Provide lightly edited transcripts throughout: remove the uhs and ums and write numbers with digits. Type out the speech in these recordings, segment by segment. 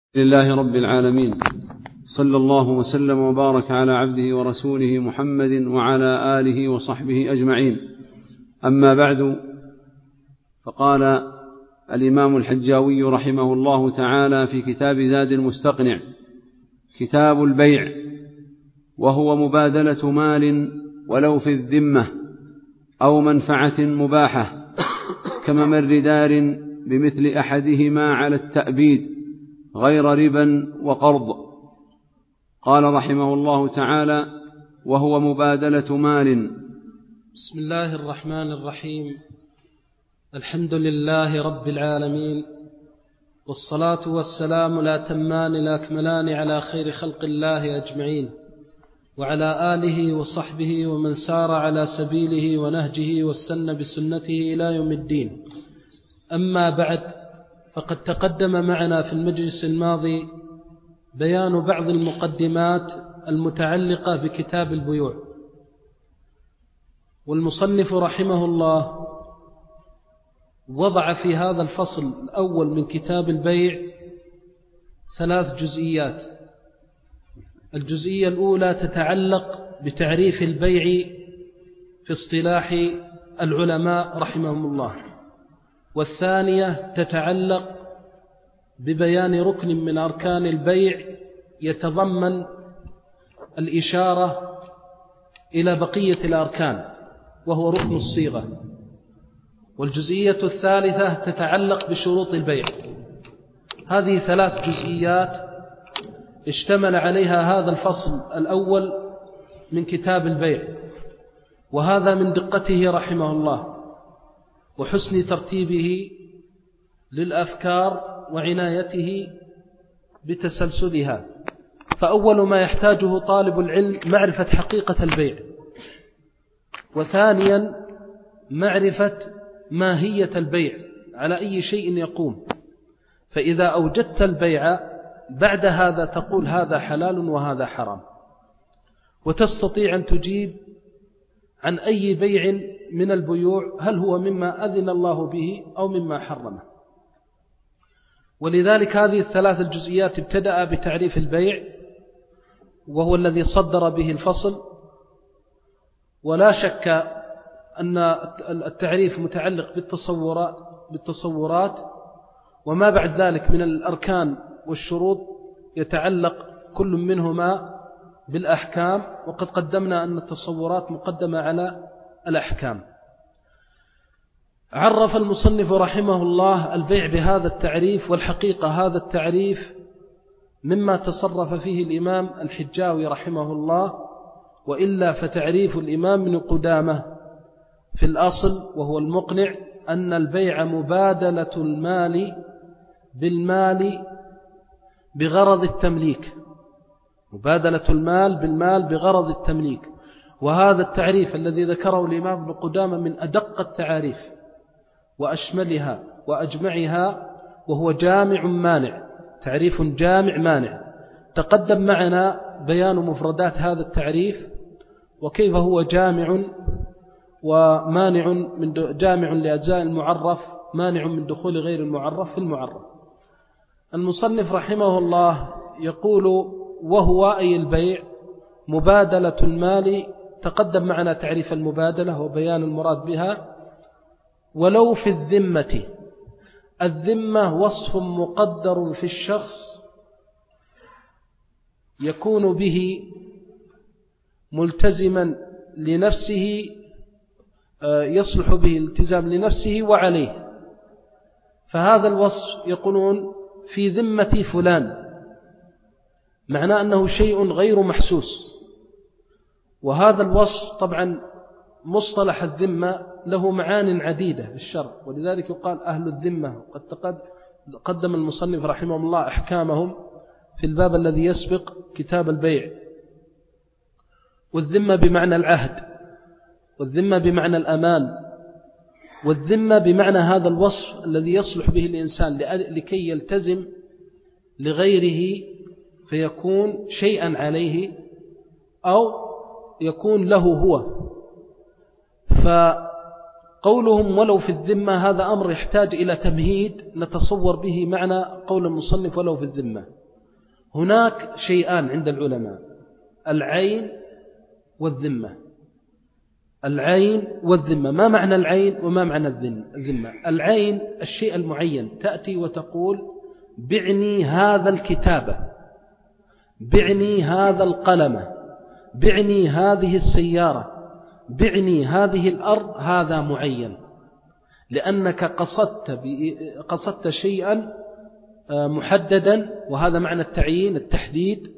لله رب العالمين، صلى الله وسلم وبارك على عبده ورسوله محمد وعلى آله وصحبه أجمعين. أما بعد، فقال الإمام الحجاوي رحمه الله تعالى في كتاب زاد المستقنع: كتاب البيع، وهو مبادلة مال ولو في الذمة أو منفعة مباحة كممر دار بمثل أحدهما على التأبيد غير ربا وقرض. قال رحمه الله تعالى: وهو مبادلة مال. بسم الله الرحمن الرحيم. الحمد لله رب العالمين، والصلاة والسلام الأتمان الأكملان على خير خلق الله أجمعين، وعلى آله وصحبه ومن سار على سبيله ونهجه واستنى بسنته إلى يوم الدين. أما بعد، فقد تقدم معنا في المجلس الماضي بيان بعض المقدمات المتعلقة بكتاب البيوع، والمصنف رحمه الله وضع في هذا الفصل الأول من كتاب البيع 3 جزئيات. الجزئية الأولى تتعلق بتعريف البيع في اصطلاح العلماء رحمهم الله، والثانية تتعلق ببيان ركن من أركان البيع يتضمن الإشارة إلى بقية الأركان، وهو ركن الصيغة. والجزئية الثالثة تتعلق بشروط البيع. هذه 3 جزئيات اشتمل عليها هذا الفصل الأول من كتاب البيع، وهذا من دقته رحمه الله وحسن ترتيبه للأفكار وعنايته بتسلسلها. فأول ما يحتاجه طالب العلم معرفة حقيقة البيع، وثانيا معرفة ماهية البيع على أي شيء يقوم. فإذا أوجدت البيع بعد هذا تقول هذا حلال وهذا حرام، وتستطيع أن تجيب عن أي بيع من البيوع هل هو مما أذن الله به أو مما حرمه. ولذلك هذه ال3 الجزئيات ابتدأ بتعريف البيع، وهو الذي صدر به الفصل. ولا شك أن التعريف متعلق بالتصورات، وما بعد ذلك من الأركان والشروط يتعلق كل منهما بالأحكام، وقد قدمنا أن التصورات مقدمة على الأحكام. عرف المصنف رحمه الله البيع بهذا التعريف، والحقيقة هذا التعريف مما تصرف فيه الإمام الحجاوي رحمه الله، وإلا فتعريف الإمام ابن قدامة في الأصل وهو المقنع أن البيع مبادلة المال بالمال بغرض التمليك، مبادلة المال بالمال بغرض التمليك. وهذا التعريف الذي ذكره الإمام ابن قدامة من أدق التعاريف وأشملها وأجمعها، وهو جامع مانع، تعريف جامع مانع. تقدم معنا بيان مفردات هذا التعريف وكيف هو جامع ومانع من جامع لأجزاء المعرف، مانع من دخول غير المعرف في المعرف. المصنف رحمه الله يقول: وهو أي البيع مبادلة المال. تقدم معنا تعريف المبادلة وبيان المراد بها. ولو في الذمة، الذمة وصف مقدر في الشخص يكون به ملتزما لنفسه، يصلح به الالتزام لنفسه وعليه. فهذا الوصف يقولون في ذمة فلان، معناه أنه شيء غير محسوس. وهذا الوصف طبعا مصطلح الذمة له معان عديدة في الشرع، ولذلك يقال أهل الذمة. قد قدم المصنف رحمه الله أحكامهم في الباب الذي يسبق كتاب البيع. والذمة بمعنى العهد، والذمة بمعنى الأمان، والذمة بمعنى هذا الوصف الذي يصلح به الإنسان لكي يلتزم لغيره فيكون شيئا عليه أو يكون له هو. قولهم ولو في الذمة هذا أمر يحتاج إلى تمهيد نتصور به معنى قول المصنف ولو في الذمة. هناك شيئان عند العلماء: العين والذمة. العين والذمة، ما معنى العين وما معنى الذمة؟ العين الشيء المعين، تأتي وتقول بعني هذا الكتاب، بعني هذا القلم، بعني هذه السيارة، بعني هذه الأرض، هذا معين، لأنك قصدت شيئا محددا، وهذا معنى التعيين التحديد،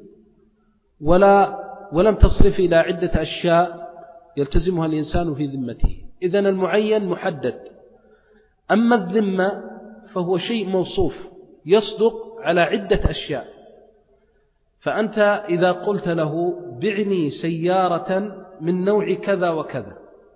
ولم تصرف إلى عدة أشياء يلتزمها الإنسان في ذمته. إذن المعين محدد. أما الذمة فهو شيء موصوف يصدق على عدة أشياء. فأنت إذا قلت له بعني سيارة من نوع كذا وكذا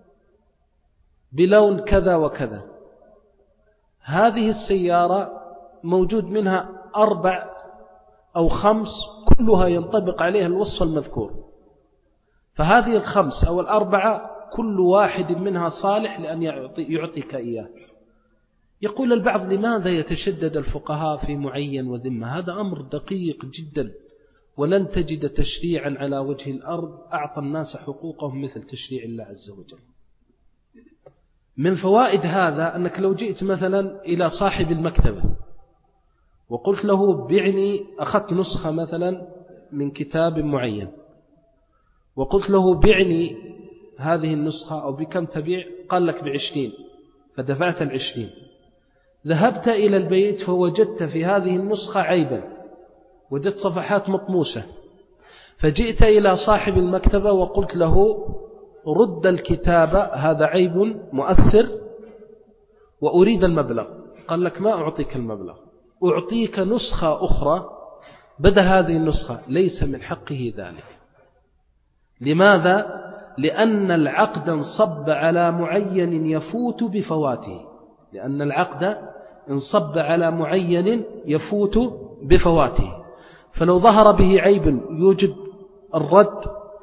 بلون كذا وكذا، هذه السيارة موجود منها 4 أو 5 كلها ينطبق عليها الوصف المذكور، فهذه 5 أو 4 كل واحد منها صالح لأن يعطيك إياه. يقول البعض لماذا يتشدد الفقهاء في معين وذمة؟ هذا أمر دقيق جدا، ولن تجد تشريعا على وجه الأرض أعطى الناس حقوقهم مثل تشريع الله عز وجل. من فوائد هذا أنك لو جئت مثلا إلى صاحب المكتبة وقلت له بعني، أخذت نسخة مثلا من كتاب معين وقلت له بعني هذه النسخة أو بكم تبيع، قال لك ب20، فدفعت 20. ذهبت إلى البيت فوجدت في هذه النسخة عيبا، وجدت صفحات مطموسة، فجئت إلى صاحب المكتبة وقلت له رد الكتاب، هذا عيب مؤثر وأريد المبلغ. قال لك ما أعطيك المبلغ، أعطيك نسخة أخرى بدل هذه النسخة. ليس من حقه ذلك. لماذا؟ لأن العقد انصب على معين يفوت بفواته، لأن العقد انصب على معين يفوت بفواته. فلو ظهر به عيب يوجب الرد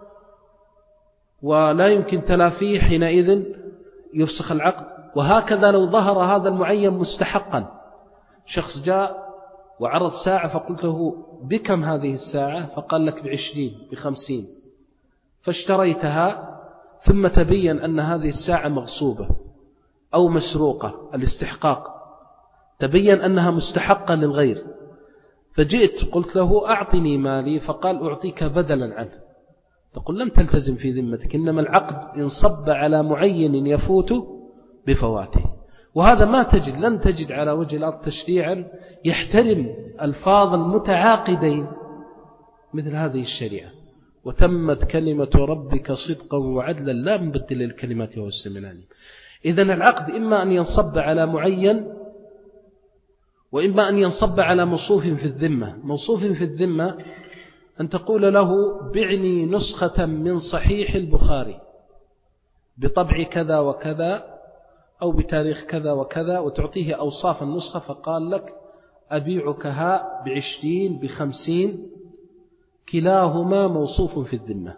ولا يمكن تلافيه، حينئذ يفسخ العقد. وهكذا لو ظهر هذا المعين مستحقا، شخص جاء وعرض ساعة فقلت له بكم هذه الساعة، فقال لك ب20 ب50، فاشتريتها ثم تبين أن هذه الساعة مغصوبة أو مسروقة، الاستحقاق تبين أنها مستحقة للغير، فجئت قلت له أعطني مالي، فقال أعطيك بدلا عنه. تقول لم تلتزم في ذمتك، إنما العقد انصب على معين يفوت بفواته. وهذا ما لن تجد على وجه الأرض تشريعا يحترم ألفاظ المتعاقدين مثل هذه الشريعة. وتمت كلمة ربك صدقا وعدلا لا مبدل للكلمات وهو السميع العليم. إذن العقد إما أن ينصب على معين وإما أن ينصب على موصوف في الذمة. موصوف في الذمة أن تقول له بعني نسخة من صحيح البخاري بطبع كذا وكذا أو بتاريخ كذا وكذا، وتعطيه أوصاف النسخة، فقال لك أبيعكها ب20 ب50، كلاهما موصوف في الذمة.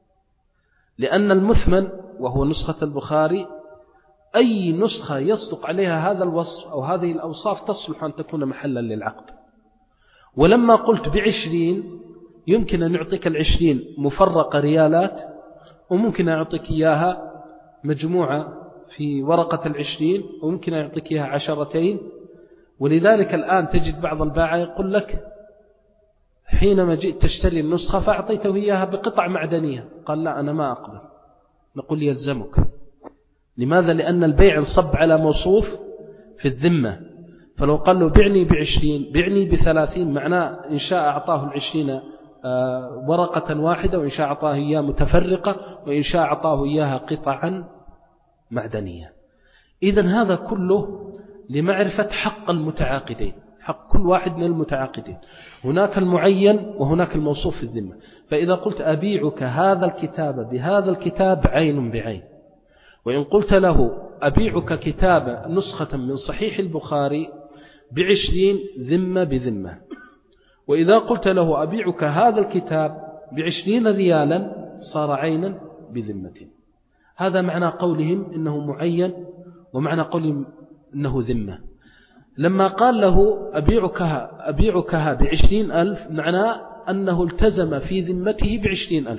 لأن المثمن وهو نسخة البخاري أي نسخة يصدق عليها هذا الوصف أو هذه الأوصاف تصلح أن تكون محلا للعقد. ولما قلت ب20 يمكن أن يعطيك 20 مفرقة ريالات، وممكن أن يعطيك إياها مجموعة في ورقة 20، وممكن أن يعطيك إياها 10. ولذلك الآن تجد بعض البائع يقول لك حينما جئت تشتري النسخة فأعطيته إياها بقطع معدنية، قال لا أنا ما أقبل. نقول يلزمك. لماذا؟ لأن البيع انصب على موصوف في الذمة. فلو قال له بعني ب20 بعني ب30، معناه إن شاء أعطاه 20 ورقة واحدة، وإن شاء أعطاه إياه متفرقة، وإن شاء أعطاه إياها قطعا معدنية. إذن هذا كله لمعرفة حق المتعاقدين، حق كل واحد من المتعاقدين. هناك المعين وهناك الموصوف في الذمة. فإذا قلت أبيعك هذا الكتاب بهذا الكتاب عين بعين، وإن قلت له أبيعك كتاب نسخة من صحيح البخاري ب20 ذمة بذمة. وإذا قلت له أبيعك هذا الكتاب ب20 ريالا صار عينا بذمة. هذا معنى قولهم إنه معين ومعنى قولهم إنه ذمة. لما قال له أبيعكها ب20,000 معناه أنه التزم في ذمته ب20,000.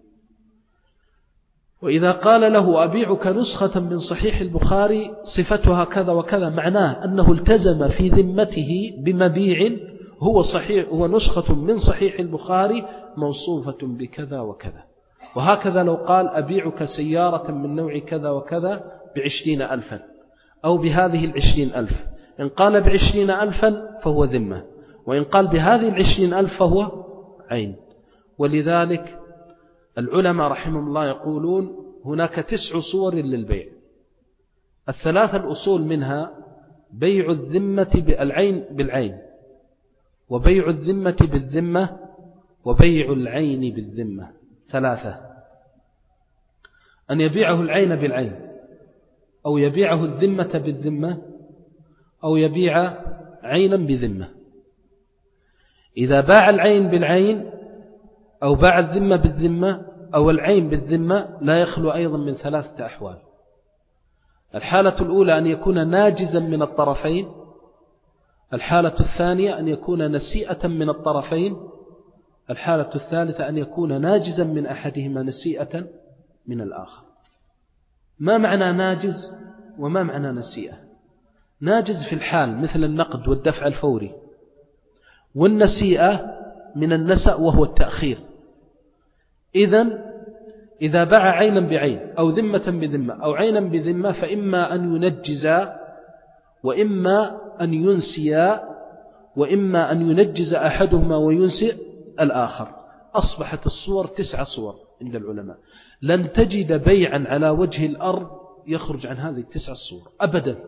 وإذا قال له أبيعك نسخة من صحيح البخاري صفتها كذا وكذا معناه أنه التزم في ذمته بمبيع هو نسخة من صحيح البخاري موصوفة بكذا وكذا. وهكذا لو قال أبيعك سيارة من نوع كذا وكذا ب20,000 أو بهذه 20,000، إن قال ب20,000 فهو ذمة، وإن قال بهذه 20,000 فهو عين. ولذلك العلماء رحمهم الله يقولون هناك 9 صور للبيع. 3 الأصول منها بيع الذمة بالعين بالعين، وبيع الذمة بالذمة، وبيع العين بالذمة. 3: أن يبيعه العين بالعين، أو يبيعه الذمة بالذمة، أو يبيع عينا بذمة. إذا باع العين بالعين أو باع الذمة بالذمة أو العين بالذمة لا يخلو أيضا من 3 أحوال. الحالة الأولى أن يكون ناجزا من الطرفين، الحالة الثانية أن يكون نسيئة من الطرفين، الحالة الثالثة أن يكون ناجزا من أحدهما نسيئة من الآخر. ما معنى ناجز وما معنى نسيئة؟ ناجز في الحال مثل النقد والدفع الفوري، والنسيئة من النسأ وهو التأخير. إذا باع عينا بعين أو ذمة بذمة أو عينا بذمة فإما أن ينجز وإما أن ينسي وإما أن ينجز أحدهما وينسئ الآخر. أصبحت الصور 9 صور عند العلماء. لن تجد بيعا على وجه الأرض يخرج عن هذه 9 صور أبدا.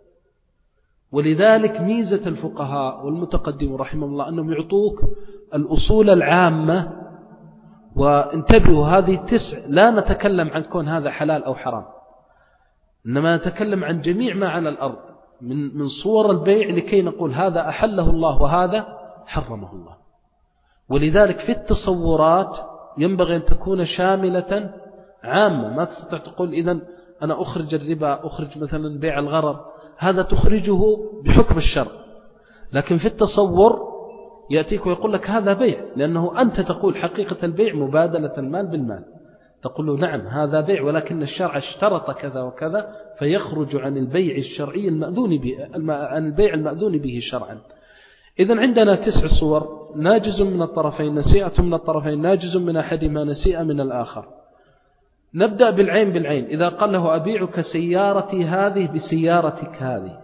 ولذلك ميزة الفقهاء والمتقدم رحمه الله أنهم يعطوك الأصول العامة. وانتبهوا هذه 9 لا نتكلم عن كون هذا حلال أو حرام، إنما نتكلم عن جميع ما على الأرض من صور البيع لكي نقول هذا أحله الله وهذا حرمه الله. ولذلك في التصورات ينبغي أن تكون شاملة عامة. ما تستطيع تقول إذن أنا أخرج الربا، أخرج مثلا بيع الغرر، هذا تخرجه بحكم الشرع. لكن في التصور يأتيك ويقول لك هذا بيع، لأنه أنت تقول حقيقة البيع مبادلة المال بالمال، تقول له نعم هذا بيع، ولكن الشرع اشترط كذا وكذا، فيخرج عن البيع الشرعي المأذون به، عن البيع المأذون به شرعا. إذن عندنا 9 صور: ناجز من الطرفين، نسيئة من الطرفين، ناجز من أحدهما، نسيئة من الآخر. نبدأ بالعين بالعين. إذا قال له أبيعك سيارتي هذه بسيارتك هذه،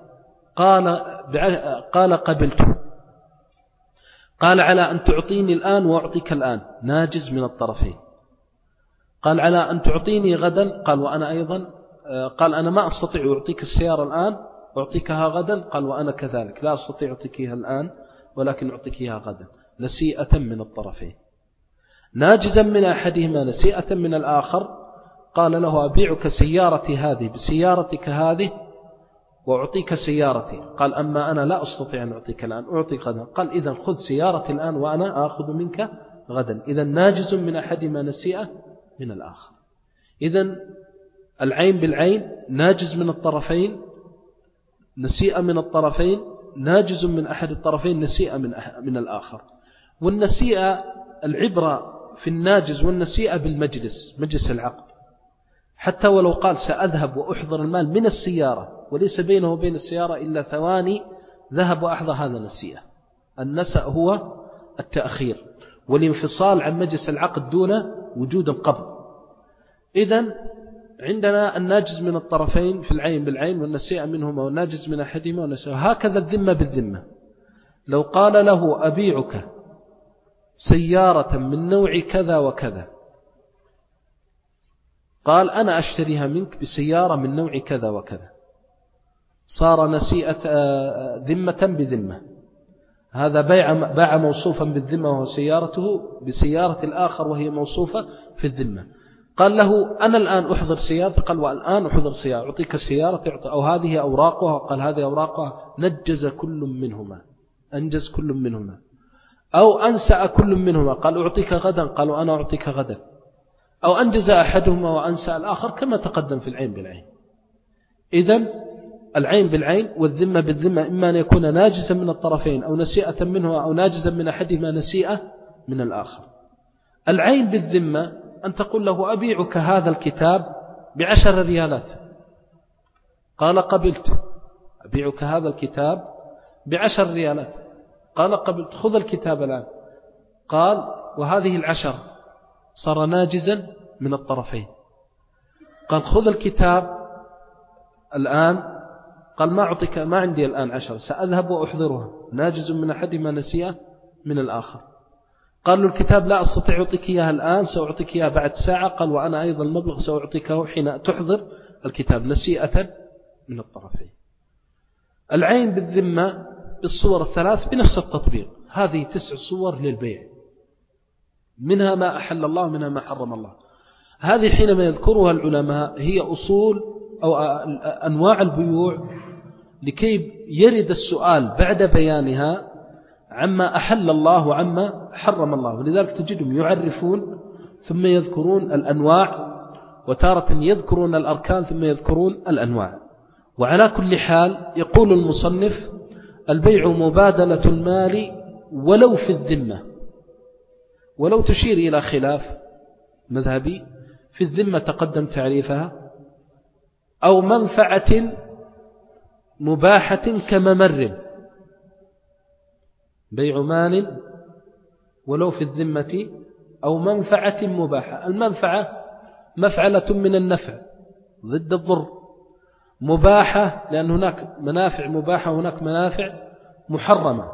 قال قبلته، قال على أن تعطيني الآن وأعطيك الآن، ناجز من الطرفين. قال على أن تعطيني غدا، قال وأنا أيضا، قال أنا ما أستطيع أعطيك السيارة الآن أعطيكها غدا، قال وأنا كذلك لا أستطيع أعطيكها الآن ولكن أعطيكها غدا، نسيئة من الطرفين. ناجزا من أحدهما نسيئة من الآخر، قال له أبيعك سيارتي هذه بسيارتك هذه وأعطيك سيارتي، قال أما أنا لا أستطيع أن أعطيك الآن، أعطيك غدا، قال إذن خذ سيارتي الآن وأنا آخذ منك غدا. إذن ناجز من أحدهما نسيئة من الآخر. إذن العين بالعين، ناجز من الطرفين، نسيئة من الطرفين، ناجز من أحد الطرفين، نسيئة من الآخر. والنسيئة العبرة في الناجز والنسيئة بالمجلس، مجلس العقد. حتى ولو قال سأذهب وأحضر المال من السيارة وليس بينه وبين السيارة إلا ثواني، ذهب وأحضر، هذا نسيئة. النسأ هو التأخير والانفصال عن مجلس العقد دون وجود القبض. إذن عندنا الناجز من الطرفين في العين بالعين، والنسيئة منهما، والناجز من أحدهما والنسيئة. هكذا الذمة بالذمة. لو قال له أبيعك سيارة من نوع كذا وكذا، قال أنا أشتريها منك بسيارة من نوع كذا وكذا، صار نسيئة ذمة بذمة. هذا باع موصوفا بالذمة وهو سيارته بسيارة الآخر وهي موصوفة في الذمة. قال له أنا الآن أحضر سيارة، قال والآن أحضر سيارة، أعطيك السيارة، أو هذه أوراقها، قال هذه أوراقها، نجز كل منهما، أنجز كل منهما. أو أنسأ كل منهما، قال أعطيك غدا، قال وأنا أعطيك غدا. أو أنجز أحدهما وأنسأ الآخر كما تقدم في العين بالعين. إذن العين بالعين والذمة بالذمة، إما أن يكون ناجزا من الطرفين أو نسيئة منه أو ناجزا من أحدهما نسيئة من الآخر. العين بالذمة أن تقول له أبيعك هذا الكتاب ب10 ريالات، قال قبلت. أبيعك هذا الكتاب ب10 ريالات، قال قبلت، خذ الكتاب الآن. قال وهذه 10 صار ناجزا من الطرفين. قال خذ الكتاب الآن، قال ما أعطيك، ما عندي الآن 10، سأذهب وأحضرها، ناجز من أحدهما نسيئة من الآخر. قال له الكتاب لا أستطيع أعطيك إياها الآن، سأعطيك إياها بعد ساعة. قال وأنا أيضا المبلغ سأعطيكه حين تحضر الكتاب، نسيئة من الطرفين. العين بالذمة بالصور الثلاث بنفس التطبيق. هذه 9 صور للبيع، منها ما أحل الله منها ما حرم الله. هذه حينما يذكرها العلماء هي أصول أو أنواع البيوع، لكي يرد السؤال بعد بيانها عما أحل الله وعما حرم الله. ولذلك تجدهم يعرفون ثم يذكرون الأنواع، وتارة يذكرون الأركان ثم يذكرون الأنواع. وعلى كل حال يقول المصنف البيع مبادلة المال ولو في الذمة، ولو تشير إلى خلاف مذهبي. في الذمة تقدم تعريفها، أو منفعة مباحة كممر، بيع مال ولو في الذمة أو منفعة مباحة. المنفعة مفعلة من النفع ضد الضر، مباحة لأن هناك منافع مباحة وهناك منافع محرمة.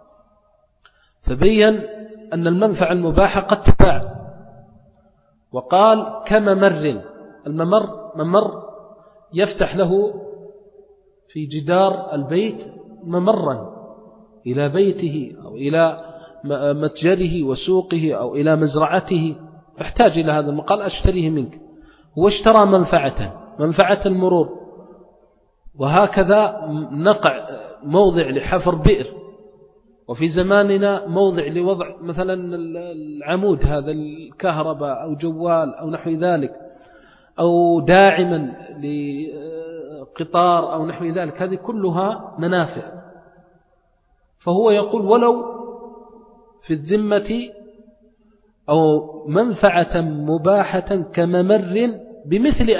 فبين أن المنفعة المباحة قد تباع. وقال كممر، الممر ممر يفتح له في جدار البيت ممرا إلى بيته أو إلى متجره وسوقه أو إلى مزرعته، احتاج إلى هذا المقال أشتريه منك. هو اشترى منفعة المرور. وهكذا نقع موضع لحفر بئر، وفي زماننا موضع لوضع مثلا العمود هذا الكهرباء أو جوال أو نحو ذلك، أو داعما لقطار أو نحو ذلك. هذه كلها منافع. فهو يقول ولو في الذمة أو منفعة مباحة كممر بمثل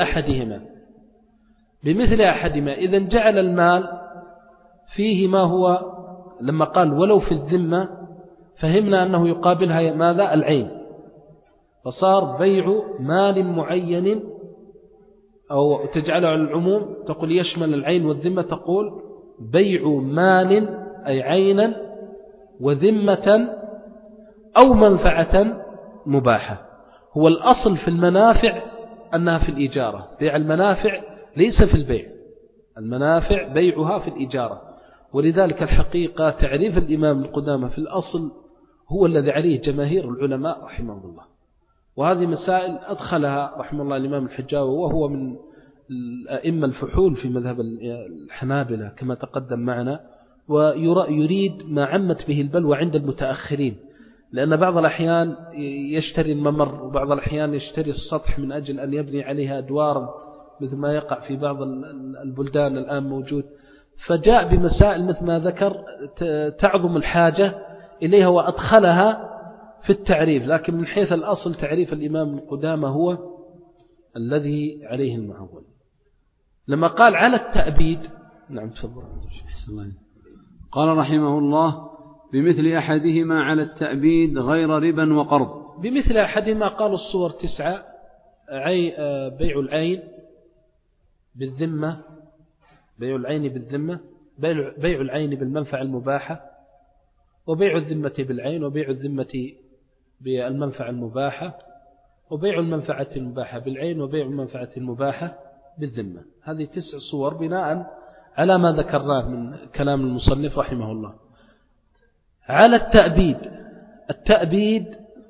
أحدهما. إذن جعل المال فيه ما هو، لما قال ولو في الذمة فهمنا أنه يقابلها ماذا؟ العين. فصار بيع مال معين، أو تجعله على العموم تقول يشمل العين والذمة، تقول بيع مال أي عينا وذمة أو منفعة مباحة. هو الأصل في المنافع أنها في الإجارة، بيع المنافع ليس في البيع، المنافع بيعها في الإجارة. ولذلك الحقيقة تعريف الإمام القدامى في الأصل هو الذي عليه جماهير العلماء رحمه الله. وهذه مسائل أدخلها رحمه الله الإمام الحجاوي، وهو من الأئمة الفحول في مذهب الحنابلة كما تقدم معنا، ويريد ما عمت به البلوى عند المتأخرين، لأن بعض الأحيان يشتري الممر وبعض الأحيان يشتري السطح من أجل أن يبني عليها أدوارا، مثل ما يقع في بعض البلدان الآن موجود. فجاء بمسائل مثل ما ذكر تعظم الحاجة إليها وأدخلها في التعريف. لكن من حيث الأصل تعريف الإمام القدامى هو الذي عليه المعول. لما قال على التأبيد، نعم تفضل. قال رحمه الله بمثل أحدهما على التأبيد غير ربا وقرض. بمثل أحدهما قالوا الصور 9: بيع العين بالذمة، بيع العين بالذمة، بيع العين بالمنفعة المباحة، وبيع الذمة بالعين، وبيع الذمة بالمنفعة المباحة، وبيع المنفعة المباحة بالعين، وبيع المنفعة المباحة بالذمة. هذه 9 صور بناء على ما ذكرناه من كلام المصنف رحمه الله. على التأبيد، التأبيد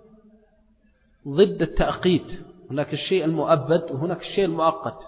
ضد التأقيت، هناك الشيء المؤبد وهناك الشيء المؤقت.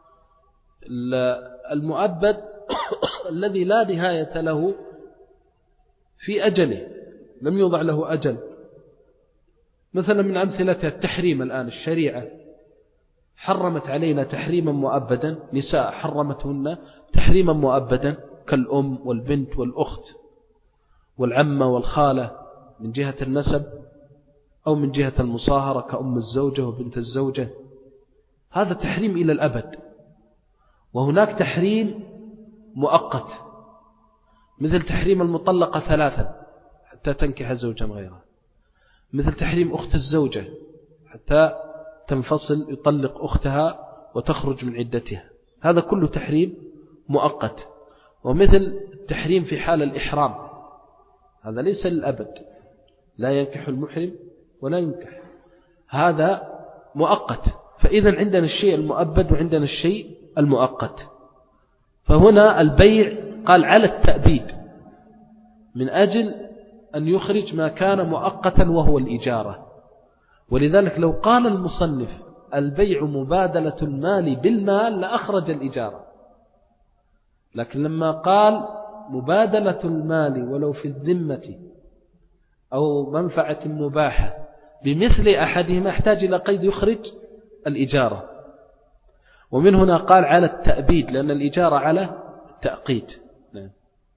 المؤبد الذي لا نهاية له في أجله، لم يوضع له أجل. مثلا من أمثلة التحريم الآن الشريعة حرمت علينا تحريما مؤبدا، نساء حرمتهن تحريما مؤبدا كالأم والبنت والأخت والعمة والخالة من جهة النسب أو من جهة المصاهرة كأم الزوجة وبنت الزوجة، هذا تحريم إلى الأبد. وهناك تحريم مؤقت مثل تحريم المطلقة 3 حتى تنكح زوجا غيره، مثل تحريم أخت الزوجة حتى تنفصل يطلق أختها وتخرج من عدتها، هذا كله تحريم مؤقت. ومثل التحريم في حال الإحرام، هذا ليس للأبد، لا ينكح المحرم ولا ينكح، هذا مؤقت. فإذا عندنا الشيء المؤبد وعندنا الشيء المؤقت. فهنا البيع قال على التأبيد من أجل أن يخرج ما كان مؤقتا وهو الإجارة. ولذلك لو قال المصنف البيع مبادلة المال بالمال لأخرج الإجارة، لكن لما قال مبادلة المال ولو في الذمة أو منفعة مباحة بمثل أحدهما احتاج إلى قيد يخرج الإجارة. ومن هنا قال على التأبيد لأن الإجارة على التأقيد. نعم.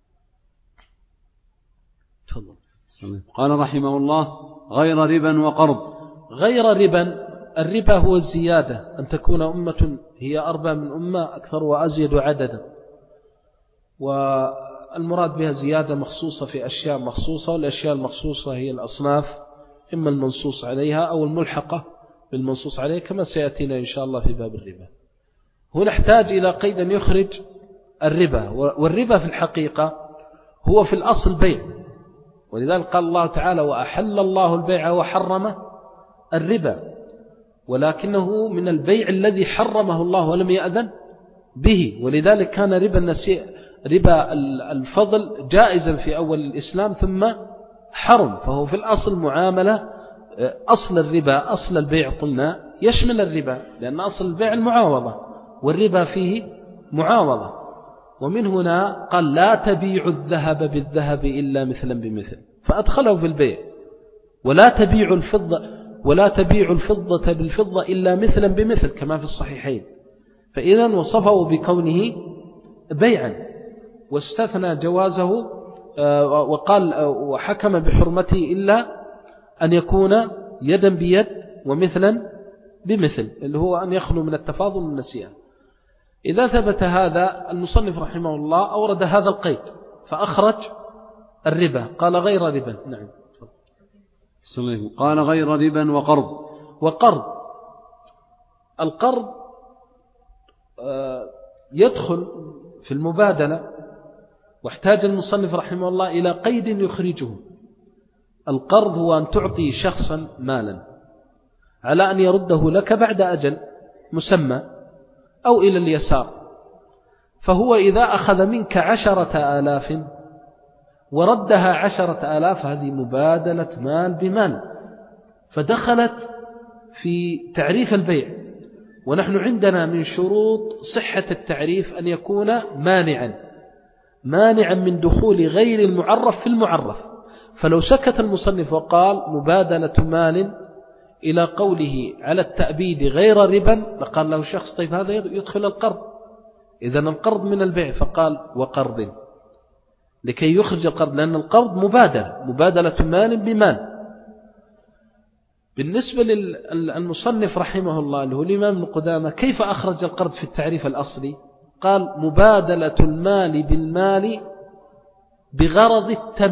تفضل. قال رحمه الله غير ربا وقرض. غير ربا، الربا هو الزيادة، أن تكون أمة هي أربع من أمة أكثر وأزيد عددا، والمراد بها زيادة مخصوصة في أشياء مخصوصة، والأشياء المخصوصة هي الأصناف إما المنصوص عليها أو الملحقة بالمنصوص عليه كما سيأتينا إن شاء الله في باب الربا. هنا نحتاج إلى قيد أن يخرج الربا، والربا في الحقيقة هو في الأصل بيع، ولذلك قال الله تعالى وأحل الله البيع وحرم الربا، ولكنه من البيع الذي حرمه الله ولم يأذن به. ولذلك كان ربا الفضل جائزا في أول الإسلام ثم حرم، فهو في الأصل معاملة. أصل الربا أصل البيع قلنا يشمل الربا، لأن أصل البيع المعاوضة والربا فيه معاوضة. ومن هنا قال لا تبيع الذهب بالذهب إلا مثلا بمثل، فأدخله في البيع. ولا تبيع الفضة بالفضة إلا مثلا بمثل كما في الصحيحين. فإذا وصفه بكونه بيعا واستثنى جوازه، وقال وحكم بحرمته إلا أن يكون يدا بيد ومثلا بمثل، اللي هو أن يخلو من التفاضل والنسيان. إذا ثبت هذا المصنف رحمه الله أورد هذا القيد فأخرج الربا، قال غير ربا. نعم. قال غير ربا وقرض. وقرض، القرض يدخل في المبادلة، واحتاج المصنف رحمه الله إلى قيد يخرجه. القرض هو أن تعطي شخصا مالا على أن يرده لك بعد أجل مسمى أو إلى اليسار، فهو إذا أخذ منك 10,000 وردها 10,000 هذه مبادلة مال بمال، فدخلت في تعريف البيع. ونحن عندنا من شروط صحة التعريف أن يكون مانعا من دخول غير المعرف في المعرف. فلو سكت المصنف وقال مبادلة مال إلى قوله على التأبيد غير ربا لقال له شخص طيب هذا يدخل القرض، إذن القرض من البيع، فقال وقرض لكي يخرج القرض، لأن القرض مبادلة مال بمال. بالنسبة للمصنف رحمه الله اللي هو الإمام ابن قدامة كيف أخرج القرض في التعريف الأصلي؟ قال مبادلة المال بالمال بغرض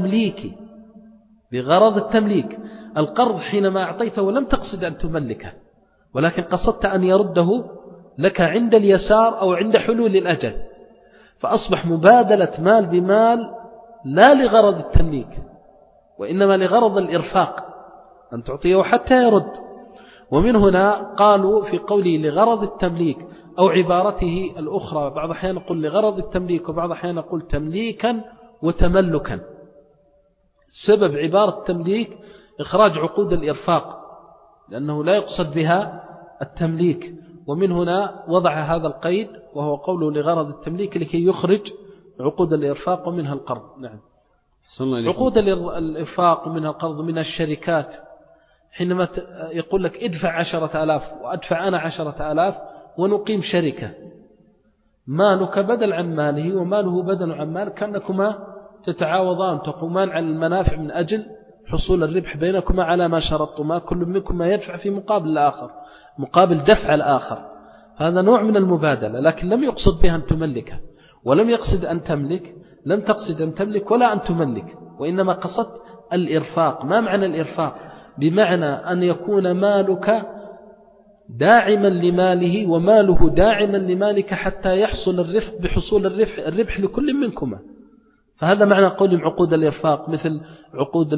التمليك. القرض حينما أعطيته ولم تقصد أن تملكه، ولكن قصدت أن يرده لك عند اليسار أو عند حلول الأجل، فأصبح مبادلة مال بمال لا لغرض التمليك وإنما لغرض الإرفاق، أن تعطيه حتى يرد. ومن هنا قالوا في قوله لغرض التمليك أو عبارته الأخرى بعض أحيان نقول لغرض التمليك وبعض أحيان نقول تمليكا وتملكا. سبب عبارة التمليك إخراج عقود الإرفاق، لأنه لا يقصد بها التمليك. ومن هنا وضع هذا القيد وهو قوله لغرض التمليك لكي يخرج عقود الإرفاق ومنها القرض. نعم. عقود الإرفاق ومنها القرض من الشركات حينما يقول لك ادفع 10,000 وأدفع أنا 10,000 ونقيم شركة، مالك بدل عن ماله وماله بدل عن مالك، كأنكما تتعاوضان تقومان على المنافع من أجل حصول الربح بينكما على ما شرطتما، كل منكما يدفع في مقابل الآخر، مقابل دفع الآخر. هذا نوع من المبادلة، لكن لم يقصد بها أن تملكها، ولم يقصد أن تملك، لم تقصد أن تملك ولا أن تملك، وإنما قصدت الإرفاق. ما معنى الإرفاق؟ بمعنى أن يكون مالك داعما لماله وماله داعما لمالك حتى يحصل الرفق بحصول الربح لكل منكما. فهذا معنى قول عقود الإرفاق، مثل عقود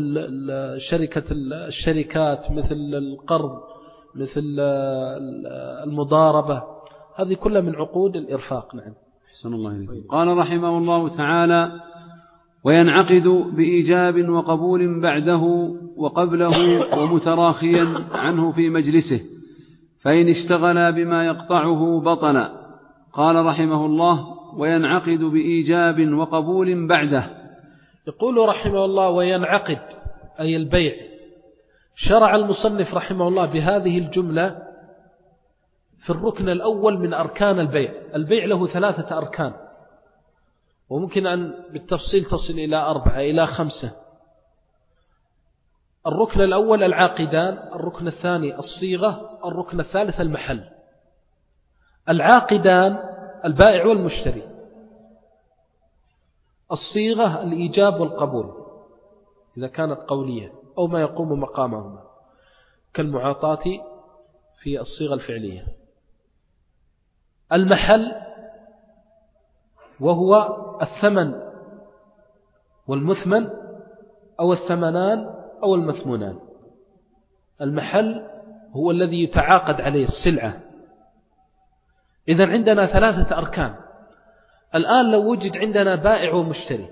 الشركات، مثل القرض، مثل المضاربة، هذه كلها من عقود الإرفاق. نعم. أحسن الله إليكم. قال رحمه الله تعالى: وينعقد بإيجاب وقبول بعده وقبله ومتراخيا عنه في مجلسه، فإن اشتغل بما يقطعه بطل. قال رحمه الله: وينعقد بإيجاب وقبول بعده. يقول رحمه الله: وينعقد أي البيع. شرع المصنف رحمه الله بهذه الجملة في الركن الأول من أركان البيع. البيع له 3 أركان، وممكن أن بالتفصيل تصل إلى 4 إلى 5. الركن الأول العاقدان، الركن الثاني الصيغة، الركن الثالث المحل. العاقدان البائع والمشتري، الصيغة الإيجاب والقبول إذا كانت قولية أو ما يقوم مقامهما كالمعاطاة في الصيغة الفعلية. المحل وهو الثمن والمثمن أو الثمنان أو المثمونان. المحل هو الذي يتعاقد عليه السلعة. إذن عندنا 3 أركان. الآن لو وجد عندنا بائع ومشتري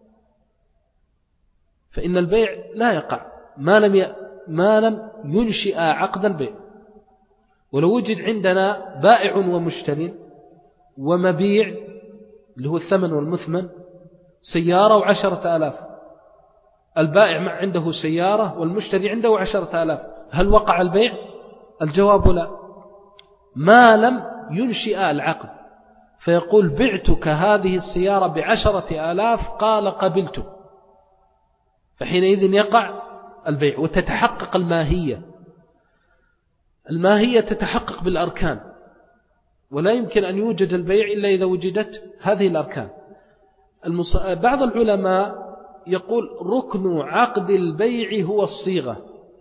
فإن البيع لا يقع ما لم ينشئ عقد البيع. ولو وجد عندنا بائع ومشتري ومبيع اللي هو الثمن والمثمن، سيارة و10,000، البائع عنده سيارة والمشتري عنده 10,000، هل وقع البيع؟ الجواب لا، ما لم ينشئ العقد. فيقول: بعتك هذه السيارة ب10,000، قال قبلت، فحينئذ يقع البيع وتتحقق الماهية. الماهية تتحقق بالأركان، ولا يمكن أن يوجد البيع إلا إذا وجدت هذه الأركان. بعض العلماء يقول: ركن عقد البيع هو الصيغة،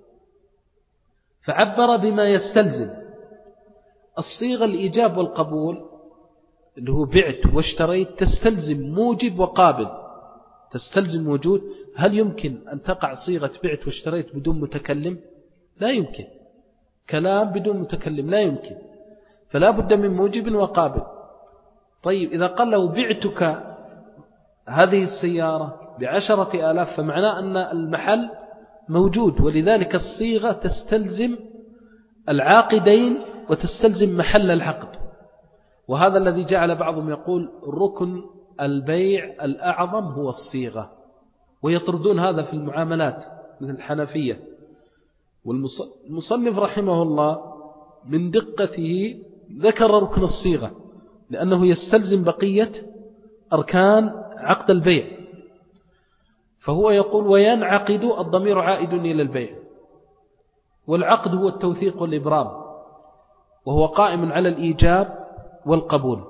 فعبر بما يستلزم. الصيغة الإيجاب والقبول اللي هو بعت واشتريت تستلزم موجب وقابل، تستلزم وجود. هل يمكن أن تقع صيغة بعت واشتريت بدون متكلم؟ لا يمكن. كلام بدون متكلم لا يمكن، فلا بد من موجب وقابل. طيب إذا قال له: بعتك هذه السيارة ب10,000، فمعناه أن المحل موجود، ولذلك الصيغة تستلزم العاقدين وتستلزم محل العقد. وهذا الذي جعل بعضهم يقول: ركن البيع الأعظم هو الصيغة، ويطردون هذا في المعاملات مثل الحنفية. والمصنف رحمه الله من دقته ذكر ركن الصيغة لأنه يستلزم بقية أركان عقد البيع. فهو يقول: وينعقد، الضمير عائد إلى البيع، والعقد هو التوثيق والإبرام، وهو قائم على الإيجاب والقبول.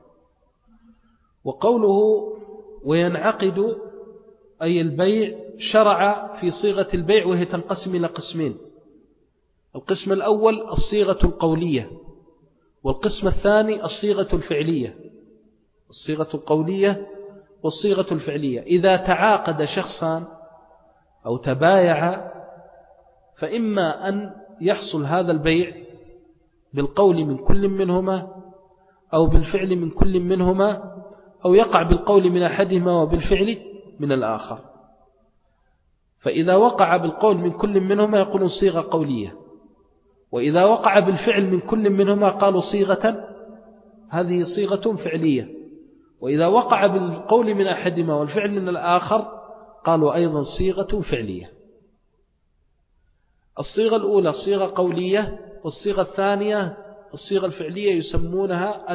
وقوله وينعقد أي البيع شرع في صيغة البيع، وهي تنقسم إلى قسمين: القسم الأول الصيغة القولية، والقسم الثاني الصيغة الفعلية. الصيغة القولية والصيغة الفعلية. إذا تعاقد شخصان أو تبايع، فإما أن يحصل هذا البيع بالقول من كل منهما أو بالفعل من كل منهما، أو يقع بالقول من أحدهما وبالفعل من الآخر. فإذا وقع بالقول من كل منهما يقولون صيغة قولية، وإذا وقع بالفعل من كل منهما قالوا صيغة، هذه صيغة فعلية. وإذا وقع بالقول من أحدهما والفعل من الآخر قالوا أيضا صيغة فعلية. الصيغة الأولى صيغة قولية، والصيغة الثانية الصيغة الفعلية يسمونها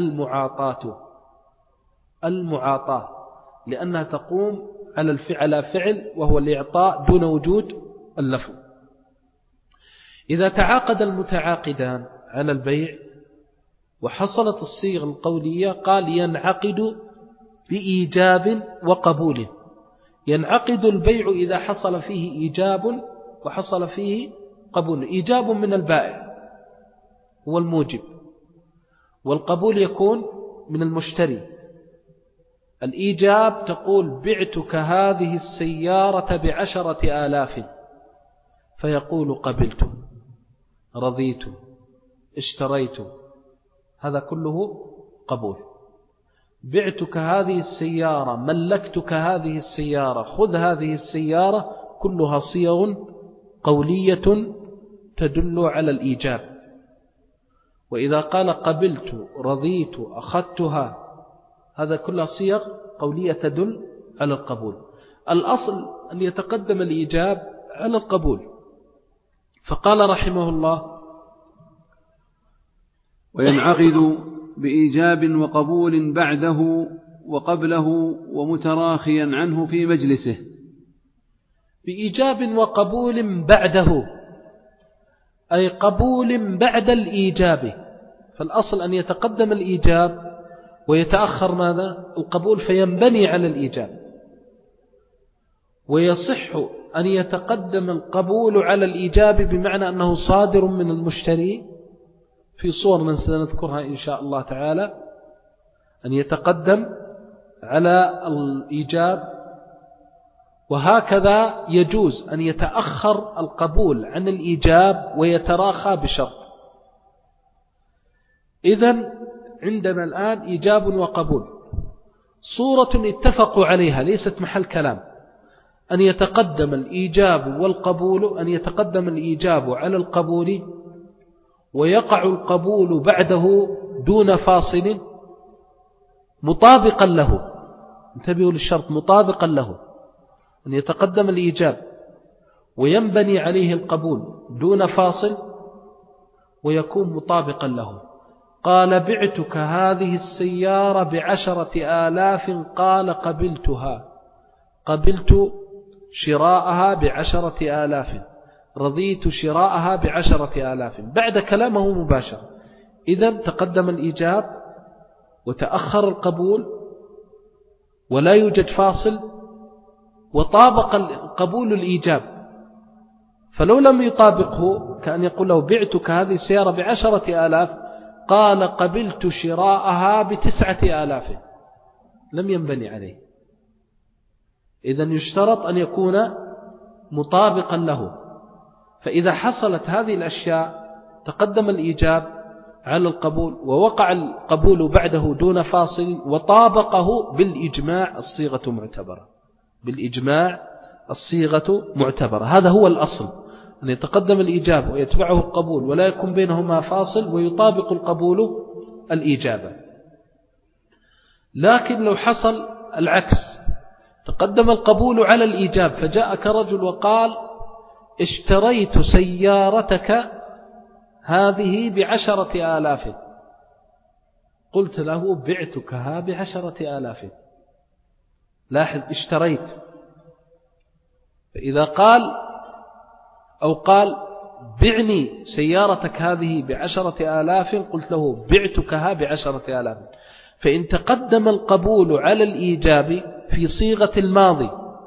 المعاطاة لأنها تقوم على فعل وهو الإعطاء دون وجود اللفظ. إذا تعاقد المتعاقدان على البيع وحصلت الصيغة القولية قال ينعقد بإيجاب وقبول. ينعقد البيع إذا حصل فيه إيجاب وحصل فيه قبول. إيجاب من البائع هو الموجب، والقبول يكون من المشتري. الإيجاب تقول بعتك هذه السيارة ب10,000، فيقول قبلت، رضيت، اشتريت، هذا كله قبول. بعتك هذه السيارة، ملكتك هذه السيارة، خذ هذه السيارة، كلها صيغ قولية تدل على الإيجاب. وإذا قال قبلت، رضيت، أخذتها، هذا كلها صيغ قولية تدل على القبول. الأصل أن يتقدم الإيجاب على القبول. فقال رحمه الله: وينعقد بإيجاب وقبول بعده وقبله ومتراخيا عنه في مجلسه. بإيجاب وقبول بعده أي قبول بعد الإيجاب. فالأصل أن يتقدم الإيجاب ويتأخر ماذا؟ القبول، فينبني على الإيجاب. ويصح أن يتقدم القبول على الإيجاب بمعنى أنه صادر من المشتري في صور من سنذكرها إن شاء الله تعالى، أن يتقدم على الإيجاب. وهكذا يجوز أن يتأخر القبول عن الإيجاب ويتراخى بشرط. إذن عندنا الآن إيجاب وقبول، صورة اتفقوا عليها ليست محل كلام، أن يتقدم الإيجاب والقبول، أن يتقدم الإيجاب على القبول ويقع القبول بعده دون فاصل مطابقا له. انتبهوا للشرط، مطابقا له، أن يتقدم الإيجاب وينبني عليه القبول دون فاصل ويكون مطابقا له. قال بعتك هذه السيارة ب10,000، قال قبلتها، قبلت شراءها ب10,000، رضيت شراءها ب10,000، بعد كلامه مباشر. إذن تقدم الإيجاب وتأخر القبول ولا يوجد فاصل، وطابق القبول الإيجاب. فلو لم يطابقه كأن يقول له بعتك هذه السيارة ب10,000، قال قبلت شراءها ب9,000، لم ينبني عليه. إذن يشترط أن يكون مطابقا له. فإذا حصلت هذه الأشياء تقدم الإيجاب على القبول ووقع القبول بعده دون فاصل وطابقه بالإجماع، الصيغة معتبرة. بالإجماع الصيغة معتبرة. هذا هو الأصل، أن يتقدم الإيجاب ويتبعه القبول ولا يكون بينهما فاصل ويطابق القبول الإيجابة. لكن لو حصل العكس، تقدم القبول على الإيجاب، فجاءك رجل وقال اشتريت سيارتك هذه ب10,000، قلت له بعتكها ب10,000. لاحظ، اشتريت. فإذا قال أو قال بعني سيارتك هذه ب10,000، قلت له بعتكها ب10,000. فإن تقدم القبول على الإيجاب في صيغة الماضي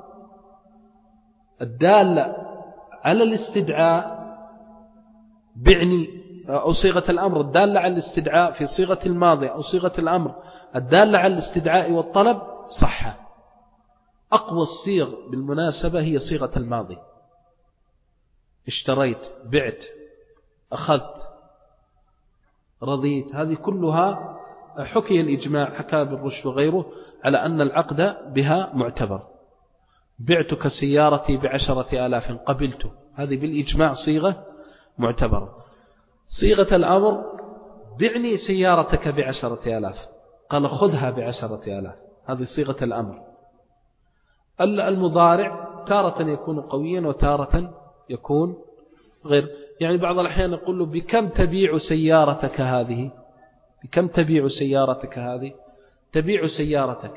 الدالة على الاستدعاء، بعني، أو صيغة الأمر الدالة على الاستدعاء في صيغة الماضي، أو صيغة الأمر الدالة على الاستدعاء والطلب، صح. أقوى الصيغ بالمناسبة هي صيغة الماضي. اشتريت، بعت، أخذت، رضيت، هذه كلها حكي الإجماع، حكى ابن رشد وغيره على أن العقد بها معتبر. بعتك سيارتي ب10,000، قبلت، هذه بالإجماع صيغة معتبرة. صيغة الأمر بعني سيارتك ب10,000، قال خذها ب10,000، هذه صيغة الأمر. المضارع تارة يكون قويا وتارة يكون غير. يعني بعض الأحيان يقول له بكم تبيع سيارتك هذه؟ بكم تبيع سيارتك هذه؟ تبيع سيارتك،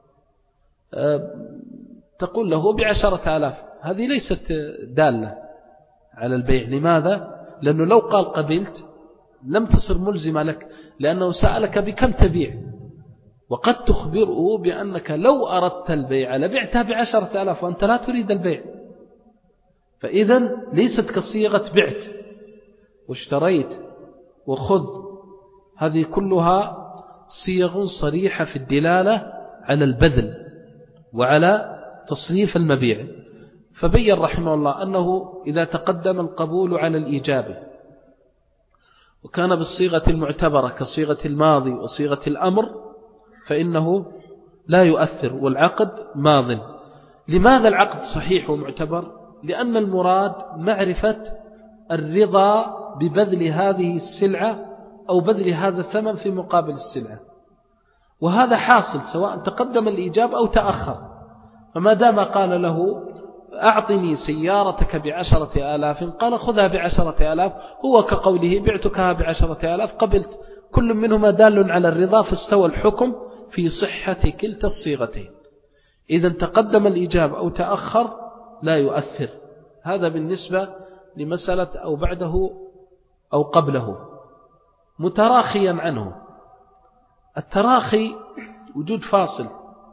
تقول له ب10,000. هذه ليست دالة على البيع. لماذا؟ لأنه لو قال قبلت لم تصر ملزمة لك، لأنه سألك بكم تبيع، وقد تخبره بأنك لو أردت البيع لبعتها ب10,000 وأنت لا تريد البيع. فإذا ليست كصيغة بعت واشتريت وخذ، هذه كلها صيغ صريحة في الدلالة على البذل وعلى تصريف المبيع. فبين رحمه الله أنه إذا تقدم القبول على الإيجاب وكان بالصيغة المعتبرة كصيغة الماضي وصيغة الأمر فإنه لا يؤثر، والعقد ماض. لماذا العقد صحيح ومعتبر؟ لأن المراد معرفة الرضا ببذل هذه السلعة أو بذل هذا الثمن في مقابل السلعة، وهذا حاصل سواء تقدم الإيجاب أو تأخر. فما دام قال له أعطني سيارتك ب10,000 قال خذها ب10,000، هو كقوله بعتكها ب10,000 قبلت. كل منهما دال على الرضا، فاستوى الحكم في صحة كلتا الصيغتين. إذا تقدم الإيجاب أو تأخر لا يؤثر. هذا بالنسبة لمسألة أو بعده أو قبله. متراخيا عنه، التراخي وجود فاصل.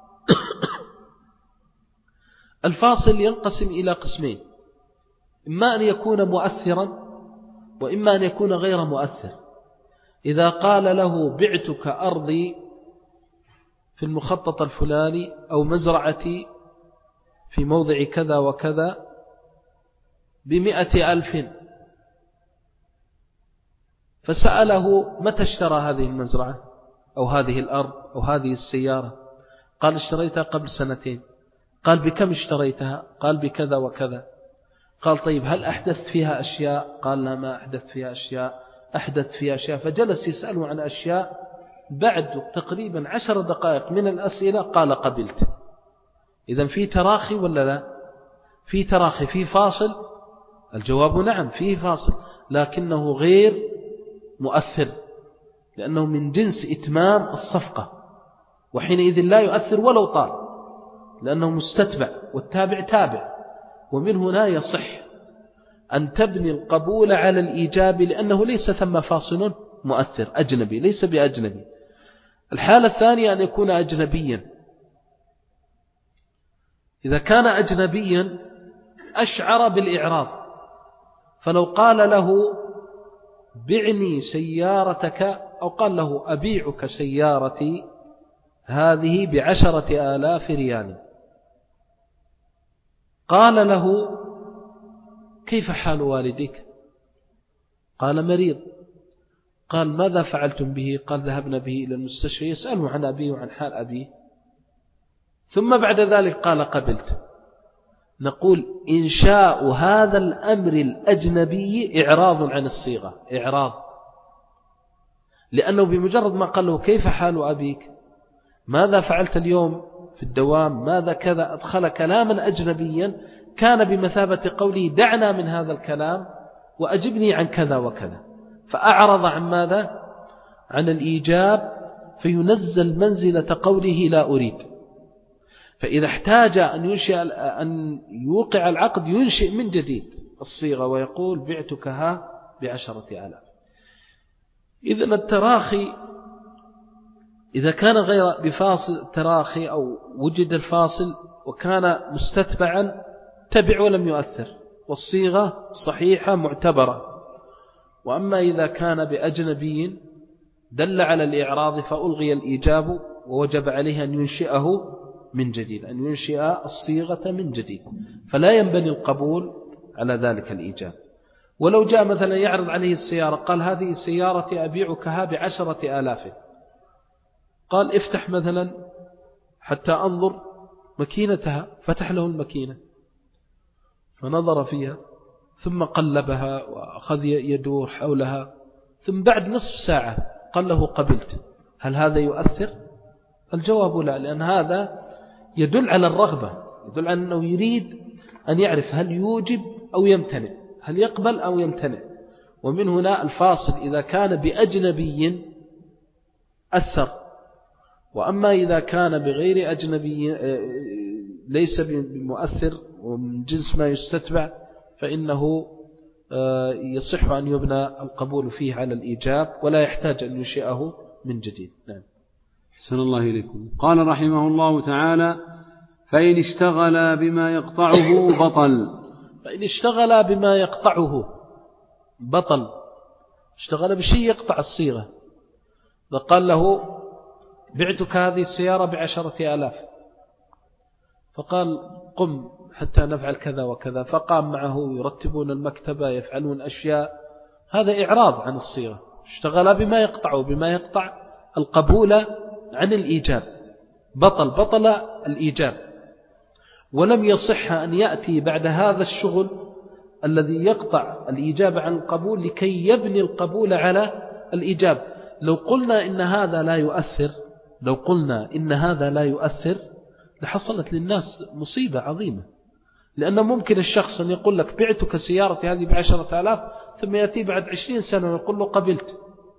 الفاصل ينقسم إلى قسمين: إما أن يكون مؤثرا وإما أن يكون غير مؤثر. إذا قال له بعتك أرضي في المخطط الفلاني أو مزرعتي في موضع كذا وكذا ب100,000، فسأله متى اشترى هذه المزرعة أو هذه الأرض أو هذه السيارة؟ قال اشتريتها قبل 2 قال بكم اشتريتها؟ قال بكذا وكذا. قال طيب هل أحدثت فيها أشياء؟ قال لا ما أحدثت فيها أشياء. أحدث فيها أشياء. فجلس يسأله عن أشياء، بعد تقريبا 10 دقائق من الأسئلة قال قبلت. إذن في تراخي ولا لا؟ في تراخي، في فاصل. الجواب نعم فيه فاصل، لكنه غير مؤثر، لأنه من جنس إتمام الصفقة، وحينئذ لا يؤثر ولو طال، لأنه مستتبع والتابع تابع. ومن هنا يصح أن تبني القبول على الإيجاب، لأنه ليس ثم فاصل مؤثر أجنبي، ليس بأجنبي. الحالة الثانية أن يكون أجنبيا. إذا كان أجنبيا أشعر بالإعراض، فلو قال له بعني سيارتك أو قال له أبيعك سيارتي هذه ب10,000 ريال، قال له كيف حال والدك؟ قال مريض. قال ماذا فعلتم به؟ قال ذهبنا به إلى المستشفى. يسأله عن أبيه وعن حال أبيه، ثم بعد ذلك قال قبلت. نقول إنشاء هذا الأمر الأجنبي إعراض عن الصيغة، إعراض، لأنه بمجرد ما قال له كيف حال أبيك، ماذا فعلت اليوم في الدوام، ماذا كذا، أدخل كلاما أجنبيا كان بمثابة قوله دعنا من هذا الكلام وأجبني عن كذا وكذا، فأعرض عن ماذا؟ عن الإيجاب، فينزل منزلة قوله لا أريد. فإذا احتاج أن يوقع العقد ينشئ من جديد الصيغة ويقول بعتكها ب10,000. إذن التراخي إذا كان غير بفاصل تراخي أو وجد الفاصل وكان مستتبعا تبع ولم يؤثر، والصيغة صحيحة معتبرة. وأما إذا كان بأجنبي دل على الإعراض فألغي الإيجاب، ووجب عليه أن ينشئه من جديد، أن ينشئ الصيغة من جديد، فلا ينبني القبول على ذلك الإيجاب. ولو جاء مثلا يعرض عليه السيارة، قال هذه سيارتي أبيعكها ب10,000، قال افتح مثلا حتى أنظر مكينتها، فتح له المكينة فنظر فيها ثم قلبها وأخذ يدور حولها، ثم بعد نصف ساعة قال له قبلت. هل هذا يؤثر؟ الجواب لا، لأن هذا يدل على الرغبة، يدل على أنه يريد أن يعرف هل يوجب أو يمتنع. هل يقبل أو يمتنع. ومن هنا الفاصل إذا كان بأجنبي أثر، وأما إذا كان بغير أجنبي ليس بمؤثر ومن جنس ما يستتبع فإنه يصح أن يبنى القبول فيه على الإيجاب ولا يحتاج أن ينشئه من جديد. نعم. أحسن الله إليكم. قال رحمه الله تعالى: فإن اشتغل بما يقطعه بطل. فإن اشتغل بما يقطعه بطل، اشتغل بشيء يقطع الصيغة، فقال له: بعتك هذه السيارة ب10,000، فقال: قم حتى نفعل كذا وكذا، فقام معه يرتبون المكتبة يفعلون أشياء، هذا إعراض عن الصيغة. اشتغل بما يقطعه، بما يقطع القبول عن الإيجاب، بطل الإيجاب. ولم يصح أن يأتي بعد هذا الشغل الذي يقطع الإيجاب عن القبول لكي يبني القبول على الإيجاب. لو قلنا إن هذا لا يؤثر لحصلت للناس مصيبة عظيمة، لأنه ممكن الشخص أن يقول لك: بعتك سيارتي هذه ب10,000، ثم يأتي بعد 20 سنة ويقول له: قبلت.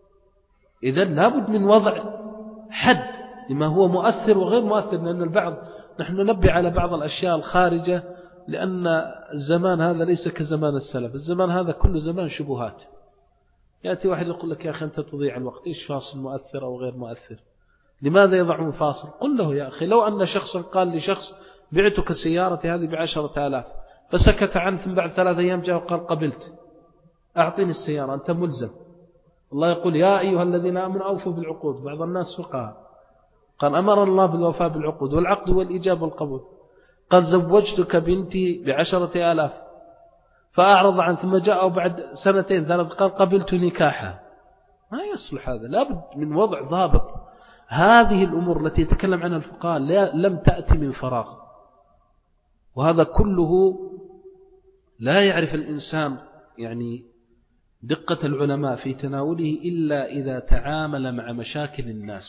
إذن لابد من وضع حد لما هو مؤثر وغير مؤثر، لأن البعض نحن ننبه على بعض الأشياء الخارجة، لأن الزمان هذا ليس كزمان السلف، الزمان هذا كله زمان شبهات. يأتي واحد يقول لك: يا أخي أنت تضيع الوقت، إيش فاصل مؤثر أو غير مؤثر؟ لماذا يضعون فاصل؟ قل له: يا أخي لو أن شخصا قال لشخص: بعتك سيارتي هذه ب10,000، فسكت عنه، ثم بعد 3 أيام جاء وقال: قبلت، أعطيني السيارة، أنت ملزم. الله يقول: يا أيها الذين آمنوا أوفوا بالعقود. بعض الناس فقهاء قال: أمر الله بالوفاء بالعقود، والعقد والإجابة والقبول. قال: زوجتك بنتي ب10,000، فأعرض عنه، ثم جاء بعد 2 3 قال: قبلت نكاحها. ما يصلح هذا، لابد من وضع ضابط. هذه الأمور التي يتكلم عنها الفقهاء لم تأتي من فراغ، وهذا كله لا يعرف الإنسان يعني دقة العلماء في تناوله إلا إذا تعامل مع مشاكل الناس،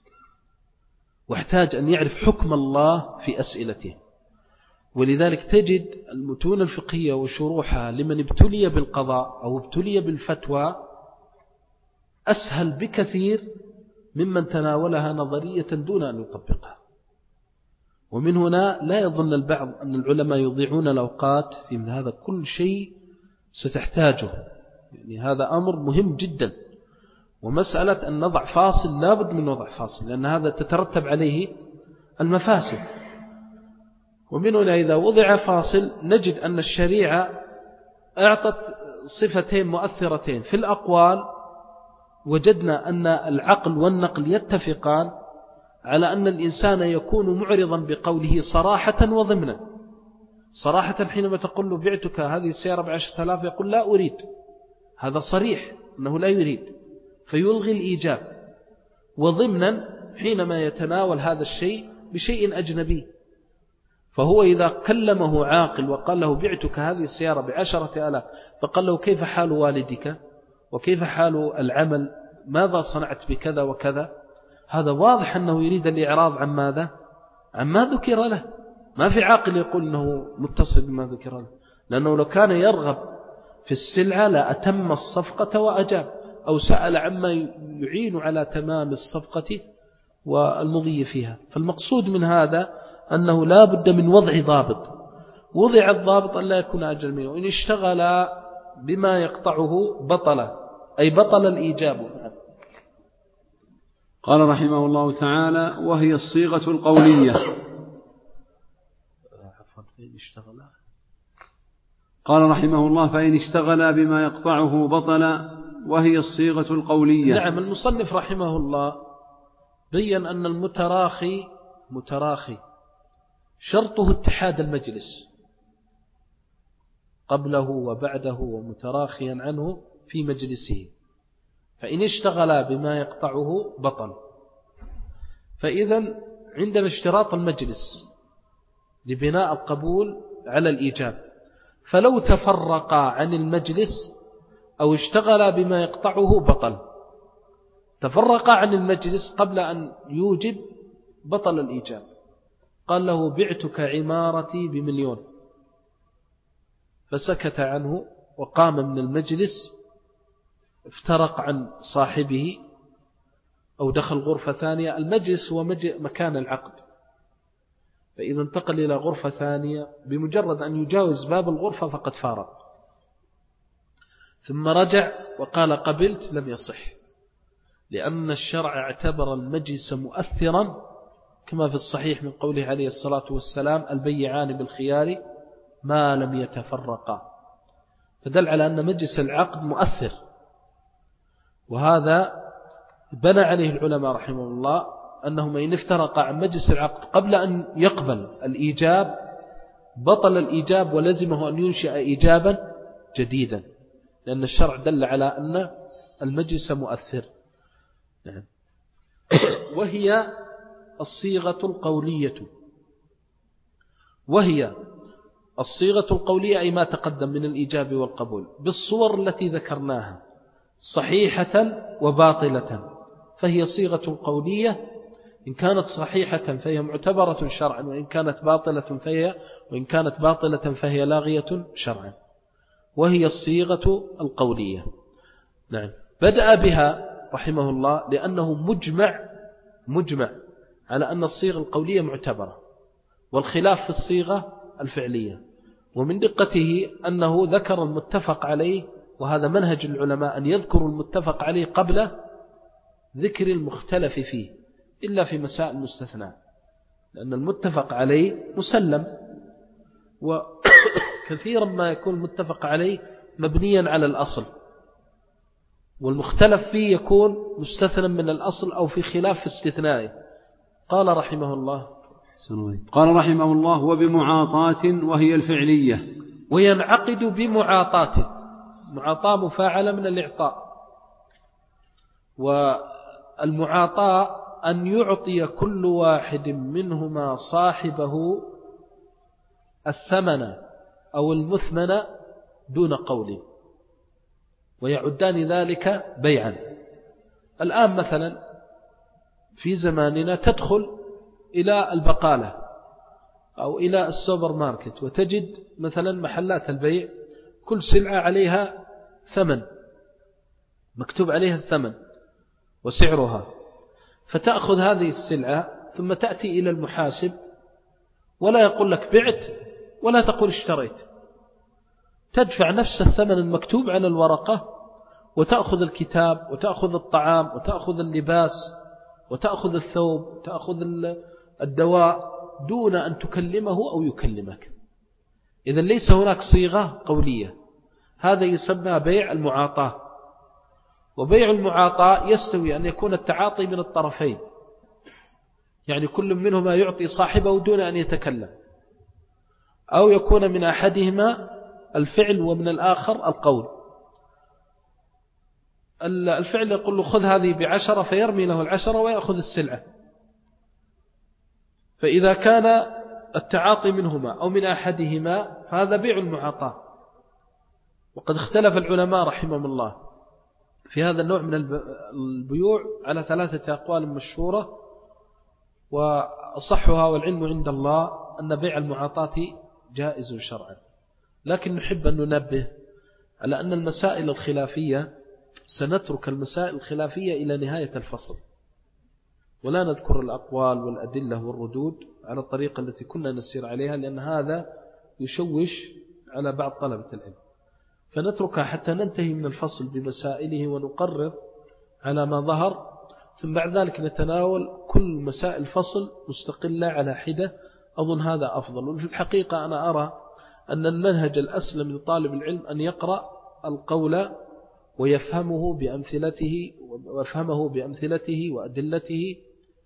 واحتاج أن يعرف حكم الله في أسئلته. ولذلك تجد المتون الفقهية وشروحها لمن ابتلي بالقضاء أو ابتلي بالفتوى أسهل بكثير ممن تناولها نظرية دون أن يطبقها. ومن هنا لا يظن البعض أن العلماء يضيعون الأوقات في من هذا، كل شيء ستحتاجه، يعني هذا أمر مهم جدا. ومسألة أن نضع فاصل لابد من وضع فاصل، لأن هذا تترتب عليه المفاسد. ومن هنا إذا وضع فاصل نجد أن الشريعة أعطت صفتين مؤثرتين في الأقوال. وجدنا أن العقل والنقل يتفقان على أن الإنسان يكون معرضا بقوله صراحة وضمنا. صراحة حينما تقول له: بعتك هذه السيارة ب10,000، يقول: لا أريد، هذا صريح أنه لا يريد فيلغي الإيجاب. وضمنا حينما يتناول هذا الشيء بشيء أجنبي، فهو إذا كلمه عاقل وقال له: بعتك هذه السيارة ب10,000، فقال له: كيف حال والدك وكيف حال العمل، ماذا صنعت بكذا وكذا، هذا واضح أنه يريد الإعراض عن ماذا؟ عما ذكر له. ما في عاقل يقول أنه متصل بما ذكر له، لأنه لو كان يرغب في السلعة لأتم الصفقة وأجاب، أو سأل عما يعين على تمام الصفقة والمضي فيها. فالمقصود من هذا أنه لا بد من وضع ضابط. وضع الضابط أن لا يكون أجنبيا. وإن اشتغل بما يقطعه بطل، أي بطل الإيجاب. قال رحمه الله تعالى: وهي الصيغة القولية. قال رحمه الله: فإن اشتغل بما يقطعه بطل، وهي الصيغة القولية. نعم. المصنف رحمه الله بيّن أن المتراخي شرطه اتحاد المجلس قبله وبعده ومتراخيا عنه في مجلسه. فإن اشتغل بما يقطعه بطل. فإذا عندنا اشتراط المجلس لبناء القبول على الإيجاب، فلو تفرقا عن المجلس أو اشتغل بما يقطعه بطل. تفرقا عن المجلس قبل أن يوجب بطل الإيجاب. قال له: بعتك عمارتي ب1,000,000، فسكت عنه وقام من المجلس افترق عن صاحبه أو دخل غرفة ثانية، المجلس هو مكان العقد، فإذا انتقل إلى غرفة ثانية بمجرد أن يجاوز باب الغرفة فقد فارق، ثم رجع وقال قبلت، لم يصح، لأن الشرع اعتبر المجلس مؤثرا كما في الصحيح من قوله عليه الصلاة والسلام البيعان بالخيار ما لم يتفرقا، فدل على أن مجلس العقد مؤثر. وهذا بنى عليه العلماء رحمه الله أنهم إن افترقا عن مجلس العقد قبل أن يقبل الإيجاب بطل الإيجاب ولزمه أن ينشئ إيجابا جديدا، لأن الشرع دل على أن المجلس مؤثر. وهي الصيغة القولية أي ما تقدم من الإيجاب والقبول بالصور التي ذكرناها صحيحة وباطلة، فهي صيغة قولية، إن كانت صحيحة فهي معتبرة شرعا، وإن كانت باطلة فهي لاغية شرعا، وهي الصيغة القولية. نعم. بدأ بها رحمه الله لأنه مجمع على أن الصيغة القولية معتبرة، والخلاف في الصيغة الفعلية، ومن دقته أنه ذكر المتفق عليه، وهذا منهج العلماء أن يذكروا المتفق عليه قبل ذكر المختلف فيه إلا في مسائل مستثنى، لأن المتفق عليه مسلم، وكثيرا ما يكون المتفق عليه مبنيا على الأصل، والمختلف فيه يكون مستثنى من الأصل أو في خلاف في استثنائه. قال رحمه الله وبمعاطاة وهي الفعلية، وينعقد بمعاطاة، معاطاة مفاعلة من الإعطاء، والمعاطاة أن يعطي كل واحد منهما صاحبه الثمن أو المثمن دون قول، ويعدان ذلك بيعا. الآن مثلا في زماننا تدخل إلى البقالة أو إلى السوبر ماركت وتجد مثلا محلات البيع كل سلعة عليها ثمن، مكتوب عليها الثمن وسعرها، فتأخذ هذه السلعة ثم تأتي إلى المحاسب ولا يقول لك بعت ولا تقول اشتريت، تدفع نفس الثمن المكتوب على الورقة وتأخذ الكتاب وتأخذ الطعام وتأخذ اللباس وتأخذ الثوب وتأخذ الدواء دون أن تكلمه أو يكلمك. إذن ليس هناك صيغة قولية، هذا يسمى بيع المعاطاة. وبيع المعاطاة يستوي أن يكون التعاطي من الطرفين، يعني كل منهما يعطي صاحبه دون أن يتكلم، أو يكون من أحدهما الفعل ومن الآخر القول. الفعل يقول له خذ هذه ب10 فيرمي له 10 ويأخذ السلعة، فإذا كان التعاطي منهما أو من أحدهما فهذا بيع المعاطاة. وقد اختلف العلماء رحمهم الله في هذا النوع من البيوع على 3 أقوال مشهورة، وأصحها والعلم عند الله أن بيع المعاطاة جائز شرعا. لكن نحب أن ننبه على أن المسائل الخلافية سنترك المسائل الخلافية إلى نهاية الفصل، ولا نذكر الأقوال والأدلة والردود على الطريقة التي كنا نسير عليها، لأن هذا يشوش على بعض طلبة العلم، فنتركها حتى ننتهي من الفصل بمسائله ونقرر على ما ظهر، ثم بعد ذلك نتناول كل مسائل الفصل مستقلة على حدة. أظن هذا أفضل. وفي الحقيقة أنا أرى أن المنهج الأسلم لطالب العلم أن يقرأ القول ويفهمه بأمثلته وأدلته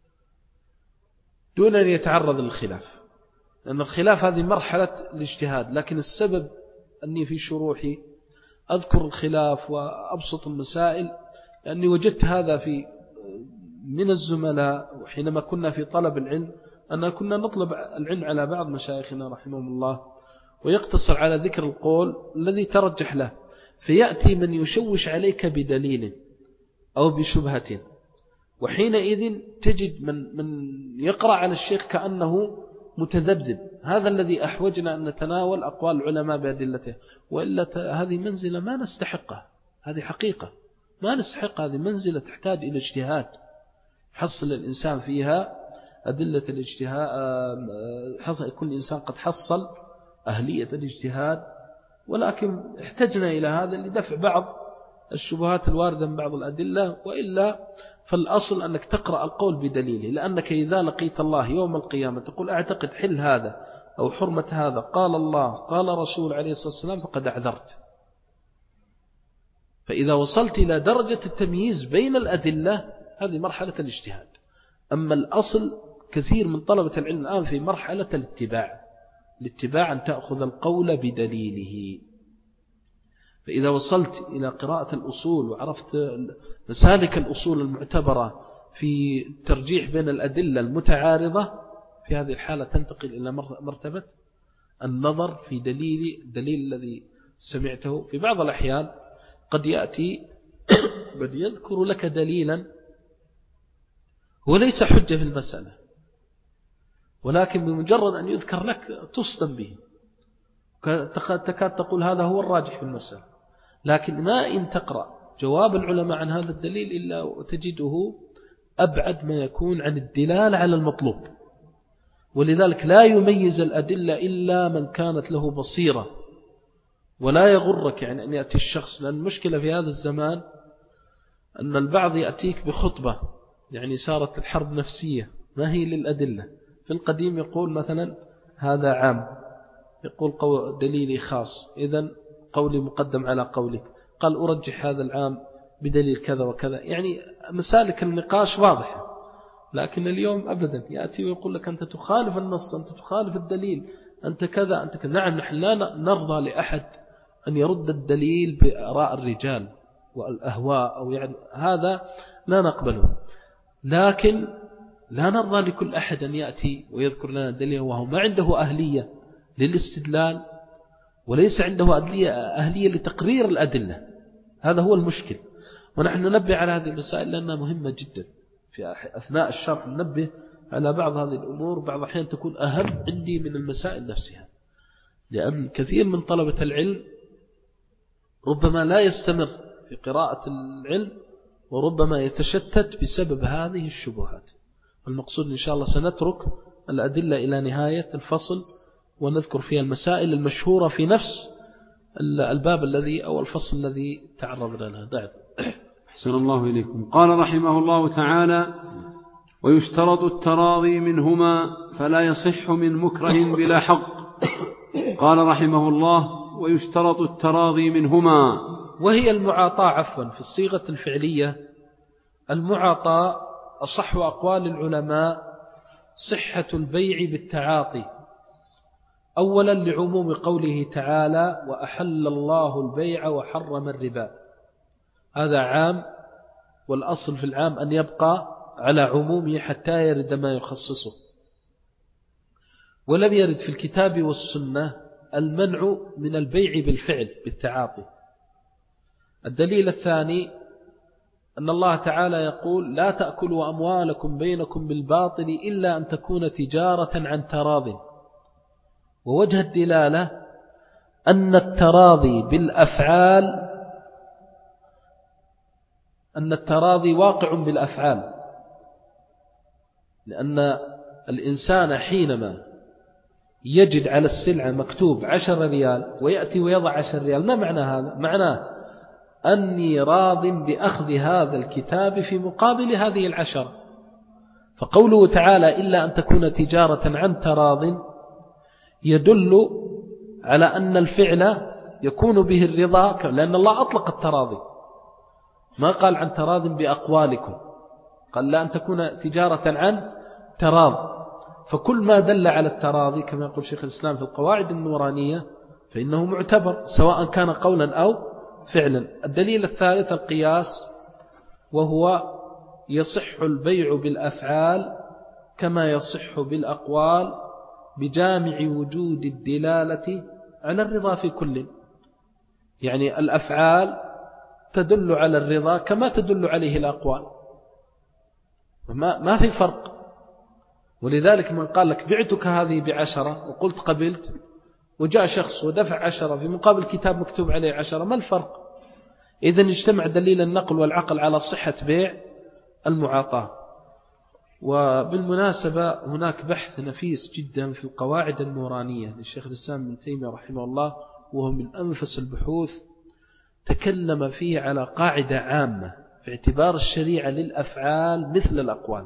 دون أن يتعرض للخلاف، لأن الخلاف هذه مرحلة الاجتهاد. لكن السبب أني في شروحي أذكر الخلاف وأبسط المسائل لأني وجدت هذا في من الزملاء، وحينما كنا في طلب العلم أننا كنا نطلب العلم على بعض مشايخنا رحمهم الله، ويقتصر على ذكر القول الذي ترجح له، فيأتي من يشوش عليك بدليل أو بشبهة، وحينئذ تجد من يقرأ على الشيخ كأنه متذبذب. هذا الذي أحوجنا أن نتناول أقوال العلماء بأدلته، وإلا هذه منزلة ما نستحقها، هذه حقيقة ما نستحق، هذه منزلة تحتاج إلى اجتهاد حصل الإنسان فيها أدلة الاجتهاد، يكون الإنسان قد حصل أهلية الاجتهاد، ولكن احتجنا إلى هذا لدفع بعض الشبهات الواردة من بعض الأدلة، وإلا فالأصل أنك تقرأ القول بدليله، لأنك إذا لقيت الله يوم القيامة تقول أعتقد حل هذا أو حرمة هذا قال الله قال رسول عليه الصلاة والسلام فقد أعذرت. فإذا وصلت إلى درجة التمييز بين الأدلة هذه مرحلة الاجتهاد. أما الأصل كثير من طلبة العلم الآن في مرحلة الاتباع أن تأخذ القول بدليله. فإذا وصلت إلى قراءة الأصول وعرفت مسالك الأصول المعتبرة في الترجيح بين الأدلة المتعارضة، في هذه الحالة تنتقل إلى مرتبة النظر في دليل الذي سمعته. في بعض الأحيان قد يأتي بل يذكر لك دليلا هو ليس حجة في المسألة، ولكن بمجرد أن يذكر لك تصدم به، تكاد تقول هذا هو الراجح في المسألة. لكن ما إن تقرأ جواب العلماء عن هذا الدليل إلا وتجده أبعد ما يكون عن الدلالة على المطلوب. ولذلك لا يميز الأدلة إلا من كانت له بصيرة، ولا يغرك يعني أن يأتي الشخص، لأن المشكلة في هذا الزمان أن البعض يأتيك بخطبة يعني صارت الحرب نفسية ما هي للأدلة. في القديم يقول مثلا هذا عام، يقول دليلي خاص، إذن قولي مقدم على قولك، قال أرجح هذا العام بدليل كذا وكذا. يعني مسالك النقاش واضحة، لكن اليوم أبدا يأتي ويقول لك أنت تخالف النص، أنت تخالف الدليل، أنت كذا أنت كذا. نعم نحن لا نرضى لأحد أن يرد الدليل بآراء الرجال والأهواء أو يعني هذا لا نقبله، لكن لا نرضى لكل أحد أن يأتي ويذكر لنا الدليل وهو ما عنده أهلية للاستدلال وليس عنده أهلية لتقرير الأدلة. هذا هو المشكل، ونحن ننبه على هذه المسائل لأنها مهمة جدا. في أثناء الشرح ننبه على بعض هذه الأمور، بعض الأحيان تكون أهم عندي من المسائل نفسها، لأن كثير من طلبة العلم ربما لا يستمر في قراءة العلم، وربما يتشتت بسبب هذه الشبهات. المقصود إن شاء الله سنترك الأدلة إلى نهاية الفصل ونذكر فيها المسائل المشهورة في نفس الباب الذي أو الفصل الذي تعرضنا له. دعم. أحسن الله إليكم. قال رحمه الله تعالى: ويشترط التراضي منهما فلا يصح من مكره بلا حق. قال رحمه الله: ويشترط التراضي منهما، وهي المعاطاة عفوا في الصيغة الفعلية. المعاطاة أصح أقوال العلماء صحة البيع بالتعاطي، أولا لعموم قوله تعالى: وأحل الله البيع وحرم الربا. هذا عام، والأصل في العام أن يبقى على عمومه حتى يرد ما يخصصه. ولم يرد في الكتاب والسنة المنع من البيع بالفعل بالتعاطي. الدليل الثاني أن الله تعالى يقول: لا تأكلوا أموالكم بينكم بالباطل إلا أن تكون تجارة عن تراض. ووجه الدلالة أن التراضي بالأفعال، أن التراضي واقع بالأفعال، لأن الإنسان حينما يجد على السلعة مكتوب 10 ريال ويأتي ويضع 10 ريال، ما معنى هذا؟ معناه أني راض بأخذ هذا الكتاب في مقابل هذه 10. فقوله تعالى: إلا أن تكون تجارة عن تراض يدل على أن الفعل يكون به الرضا، لأن الله أطلق التراضي، ما قال عن تراض بأقوالكم، قال لا أن تكون تجارة عن تراض. فكل ما دل على التراضي كما يقول شيخ الإسلام في القواعد النورانية فإنه معتبر سواء كان قولا أو فعلا. الدليل الثالث القياس، وهو يصح البيع بالأفعال كما يصح بالأقوال بجامع وجود الدلالة على الرضا في كل. يعني الأفعال تدل على الرضا كما تدل عليه الأقوال، ما في فرق. ولذلك من قال لك بعتك هذه ب10 وقلت قبلت، وجاء شخص ودفع 10 في مقابل كتاب مكتوب عليه 10، ما الفرق؟ إذن اجتمع دليل النقل والعقل على صحة بيع المعاطاة. وبالمناسبة هناك بحث نفيس جدا في القواعد النورانية للشيخ الإسلام ابن تيمية رحمه الله، وهو من أنفس البحوث، تكلم فيه على قاعدة عامة في اعتبار الشريعة للأفعال مثل الأقوال،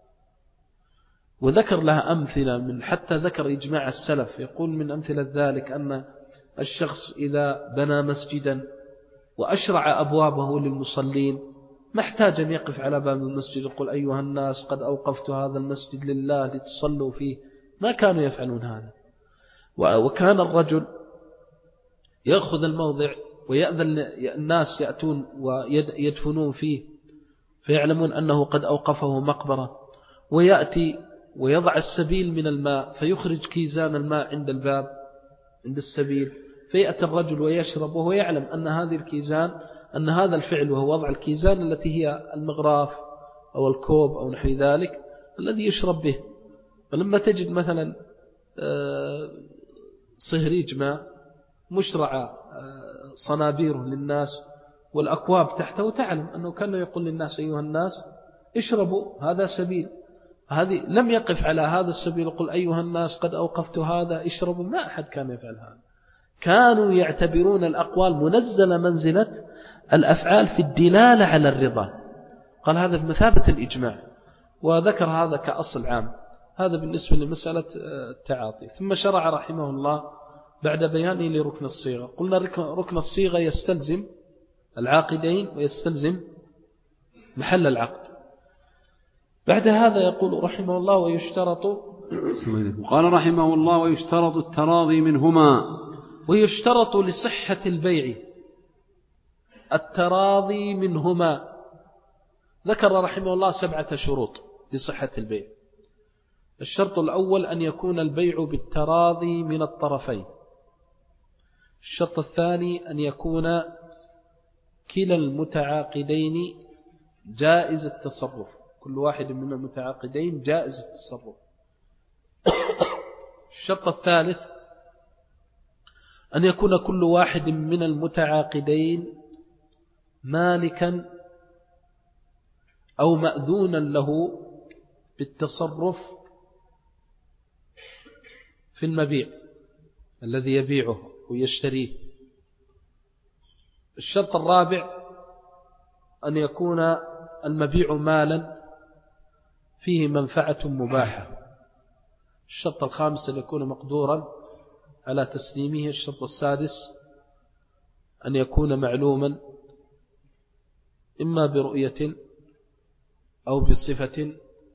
وذكر لها أمثلة، من حتى ذكر إجماع السلف. يقول من أمثلة ذلك أن الشخص إذا بنى مسجدا وأشرع أبوابه للمصلين ما احتاج أن يقف على باب المسجد يقول أيها الناس قد أوقفت هذا المسجد لله لتصلوا فيه، ما كانوا يفعلون هذا. وكان الرجل يأخذ الموضع ويأذن الناس يأتون ويدفنون فيه فيعلمون أنه قد أوقفه مقبرة، ويأتي ويضع السبيل من الماء فيخرج كيزان الماء عند الباب عند السبيل، فيأتي الرجل ويشرب وهو يعلم أن هذه الكيزان، أن هذا الفعل وهو وضع الكيزان التي هي المغراف أو الكوب أو نحو ذلك الذي يشرب به. فلما تجد مثلا صهريج ماء مشرع صنابير للناس والأكواب تحته، تعلم أنه كان يقول للناس أيها الناس اشربوا هذا سبيل. هذه لم يقف على هذا السبيل يقول أيها الناس قد أوقفت هذا اشربوا، ما أحد كان يفعل هذا. كانوا يعتبرون الأقوال منزلة منزلة الأفعال في الدلالة على الرضا. قال هذا بمثابة الإجماع، وذكر هذا كأصل عام. هذا بالنسبة لمسألة التعاطي. ثم شرع رحمه الله بعد بيانه لركن الصيغة. قلنا ركن الصيغة يستلزم العاقدين ويستلزم محل العقد. بعد هذا يقول رحمه الله ويشترط، قال رحمه الله ويشترط التراضي منهما. ويشترط لصحة البيع التراضي منهما. ذكر رحمه الله 7 شروط لصحة البيع. الشرط الأول أن يكون البيع بالتراضي من الطرفين. الشرط الثاني أن يكون كلا المتعاقدين جائز التصرف، كل واحد من المتعاقدين جائز التصرف. الشرط الثالث أن يكون كل واحد من المتعاقدين مالكا أو مأذونا له بالتصرف في المبيع الذي يبيعه ويشتريه. الشرط الرابع أن يكون المبيع مالا فيه منفعة مباحة. الشرط الخامس أن يكون مقدورا على تسليمه. الشرط السادس أن يكون معلوما إما برؤية أو بصفة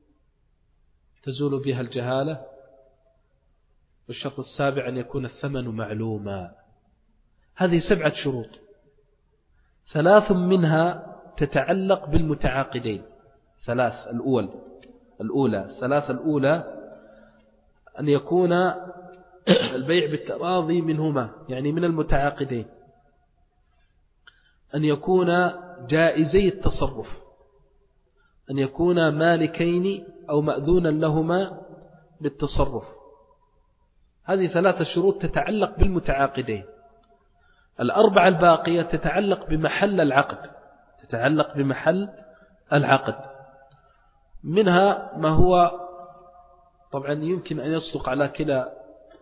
تزول بها الجهالة. والشرط السابع أن يكون الثمن معلوما. هذه 7 شروط، 3 منها تتعلق بالمتعاقدين. 3 الأولى أن يكون البيع بالتراضي منهما، يعني من المتعاقدين، أن يكون جائزي التصرف، أن يكون مالكين أو مأذونا لهما بالتصرف. هذه 3 شروط تتعلق بالمتعاقدين. 4 الباقية تتعلق بمحل العقد. منها ما هو طبعا يمكن أن يصدق على كلا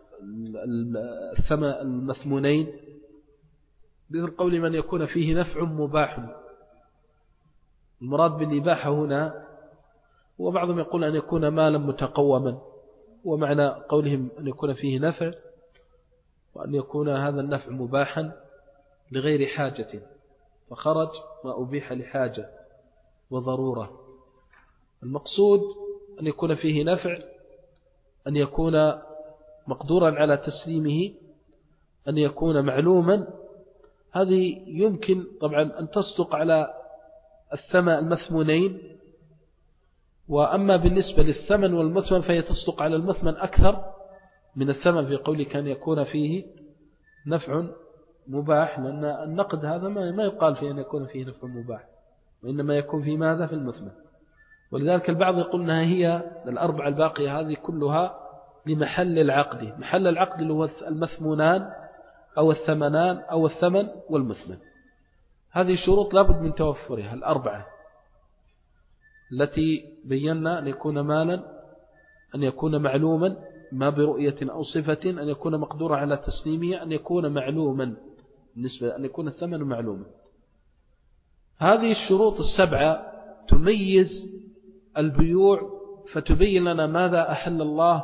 المثمونين، مثل قول من يكون فيه نفع مباح. المراد بالإباحة هنا، وبعضهم يقول أن يكون مالا متقوما، ومعنى قولهم أن يكون فيه نفع وأن يكون هذا النفع مباحا لغير حاجة، فخرج ما أبيح لحاجة وضرورة. المقصود أن يكون فيه نفع، أن يكون مقدورا على تسليمه، أن يكون معلوما. هذه يمكن طبعا أن تصدق على الثمن المثمونين، وأما بالنسبة للثمن والمثمن فهي تصدق على المثمن أكثر من الثمن، في قول كان يكون فيه نفع مباح، لأن النقد هذا ما يقال فيه أن يكون فيه نفع مباح، وإنما يكون في ماذا؟ في المثمن. ولذلك البعض يقول أنها هي الأربعة الباقية هذه كلها لمحل العقد. محل العقد اللي هو المثمونان أو الثمنان أو الثمن والمثمن. هذه شروط لابد من توفرها الأربعة التي بينا: أن يكون مالا، أن يكون معلوما ما برؤية أو صفة، أن يكون مقدورا على تسليمه، أن يكون معلوما بالنسبة أن يكون الثمن معلوما. هذه الشروط السبعة تميز البيوع، فتبين لنا ماذا أحل الله،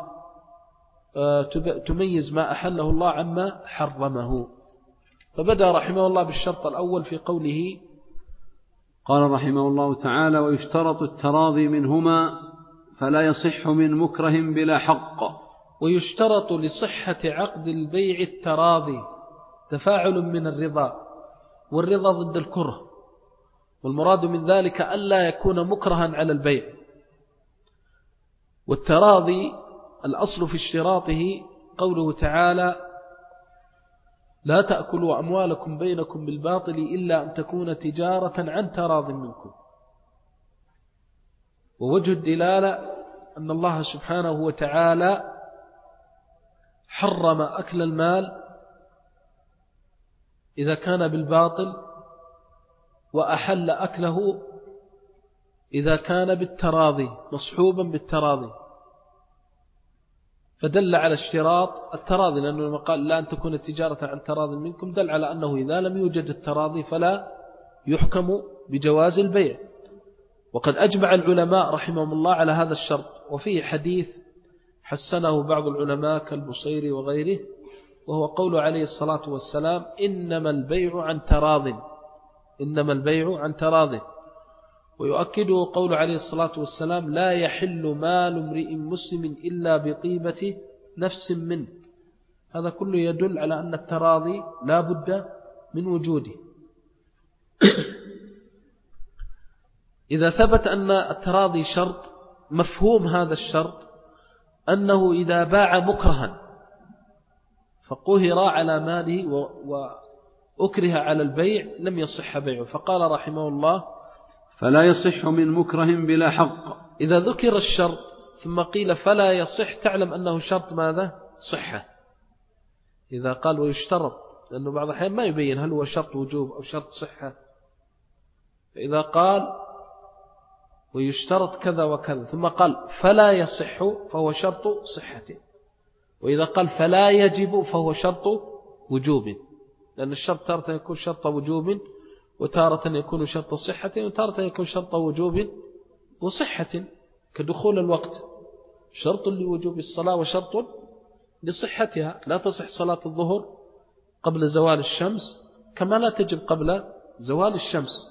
تميز ما أحله الله عما حرمه. فبدأ رحمه الله بالشرط الأول في قوله: قال رحمه الله تعالى: ويشترط التراضي منهما فلا يصح من مكره بلا حق. ويشترط لصحة عقد البيع التراضي، تفاعل من الرضا، والرضا ضد الكره، والمراد من ذلك ألا يكون مكرها على البيع. والتراضي الأصل في اشتراطه قوله تعالى: لا تأكلوا أموالكم بينكم بالباطل إلا أن تكون تجارة عن تراض منكم. ووجه الدلالة أن الله سبحانه وتعالى حرم أكل المال إذا كان بالباطل، وأحل أكله إذا كان بالتراضي، مصحوبا بالتراضي. فدل على اشتراط التراضي، لأنه لما قال لا أن تكون التجارة عن تراض منكم دل على أنه إذا لم يوجد التراضي فلا يحكم بجواز البيع. وقد أجمع العلماء رحمهم الله على هذا الشرط. وفيه حديث حسنه بعض العلماء كالبصيري وغيره، وهو قول عليه الصلاة والسلام: إنما البيع عن تراض، إنما البيع عن تراض. ويؤكده قول عليه الصلاة والسلام: لا يحل مال امرئ مسلم إلا بطيبة نفس منه. هذا كله يدل على أن التراضي لا بد من وجوده. إذا ثبت أن التراضي شرط، مفهوم هذا الشرط أنه إذا باع مكرها فقهر على ماله وأكره على البيع لم يصح بيعه. فقال رحمه الله: فلا يصح من مكره بلا حق. إذا ذكر الشرط ثم قيل فلا يصح، تعلم أنه شرط ماذا؟ صحة. إذا قال ويشترط، لأنه بعض الأحيان ما يبين هل هو شرط وجوب أو شرط صحة. فإذا قال ويشترط كذا وكذا ثم قال فلا يصح فهو شرط صحة، وإذا قال فلا يجب فهو شرط وجوب، لأن الشرط تارة يكون شرط وجوب، وتارة يكون شرط صحة، وتارة يكون شرط وجوب وصحة، كدخول الوقت شرط لوجوب الصلاة وشرط لصحتها. لا تصح صلاة الظهر قبل زوال الشمس كما لا تجب قبل زوال الشمس.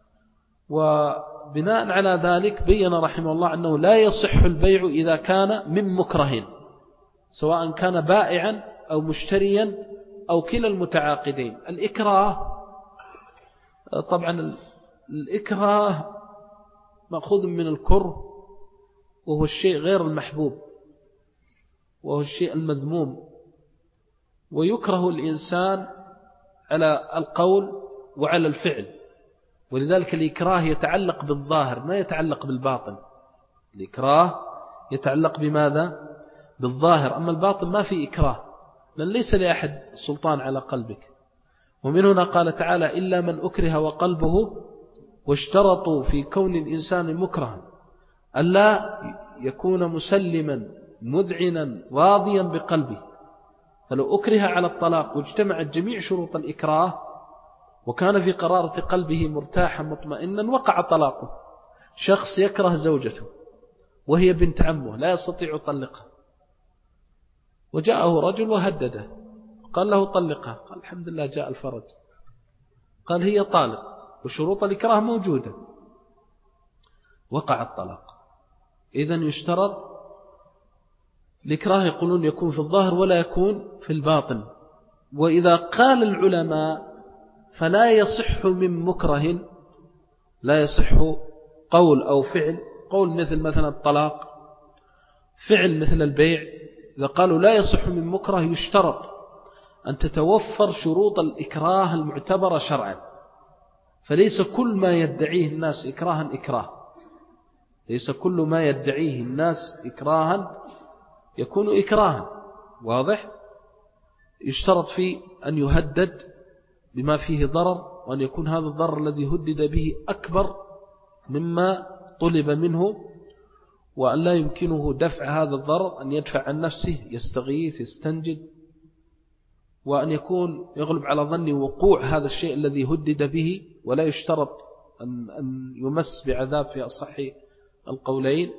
وبناء على ذلك بين رحمه الله أنه لا يصح البيع إذا كان من مكره، سواء كان بائعا أو مشتريا أو كلا المتعاقدين. الإكراه طبعا الإكراه مأخوذ من الكره، وهو الشيء غير المحبوب، وهو الشيء المذموم. ويكره الإنسان على القول وعلى الفعل، ولذلك الإكراه يتعلق بالظاهر ما يتعلق بالباطن. الإكراه يتعلق بماذا؟ بالظاهر. أما الباطن ما في إكراه، لأن ليس لأحد سلطان على قلبك. ومن هنا قال تعالى: إلا من أكره وقلبه، واشترطوا في كون الإنسان مكرها ألا يكون مسلما مذعنا راضيا بقلبه. فلو أكره على الطلاق واجتمعت جميع شروط الإكراه وكان في قرارة قلبه مرتاحا مطمئنا وقع طلاقه. شخص يكره زوجته وهي بنت عمه لا يستطيع طلقها، وجاءه رجل وهدده، قال له طلقها، قال الحمد لله جاء الفرج، قال هي طالق وشروط الإكراه موجودة، وقع الطلاق. إذن يشترط الإكراه يقولون يكون في الظاهر ولا يكون في الباطن. وإذا قال العلماء فلا يصح من مكره، لا يصح قول أو فعل، قول مثلا الطلاق، فعل مثل البيع. إذا قالوا لا يصح من مكره يشترط أن تتوفر شروط الإكراه المعتبرة شرعا. فليس كل ما يدعيه الناس إكراها إكراه، ليس كل ما يدعيه الناس إكراها يكون إكراها، واضح؟ يشترط فيه أن يهدد بما فيه ضرر، وأن يكون هذا الضرر الذي هدد به أكبر مما طلب منه، وأن لا يمكنه دفع هذا الضرر، أن يدفع عن نفسه، يستغيث، يستنجد، وأن يكون يغلب على ظنه وقوع هذا الشيء الذي هدد به، ولا يشترط أن يمس بعذاب في أصح القولين،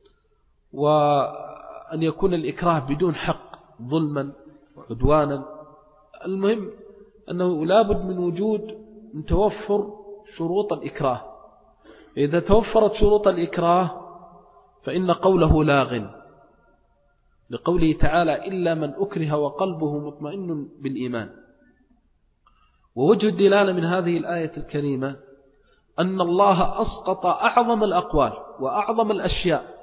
وأن يكون الإكراه بدون حق ظلما وعدوانا. المهم أنه لابد من وجود من توفر شروط الإكراه. إذا توفرت شروط الإكراه فإن قوله لاغ، لقوله تعالى إلا من أكره وقلبه مطمئن بالإيمان. ووجه الدلالة من هذه الآية الكريمة أن الله أسقط أعظم الأقوال وأعظم الأشياء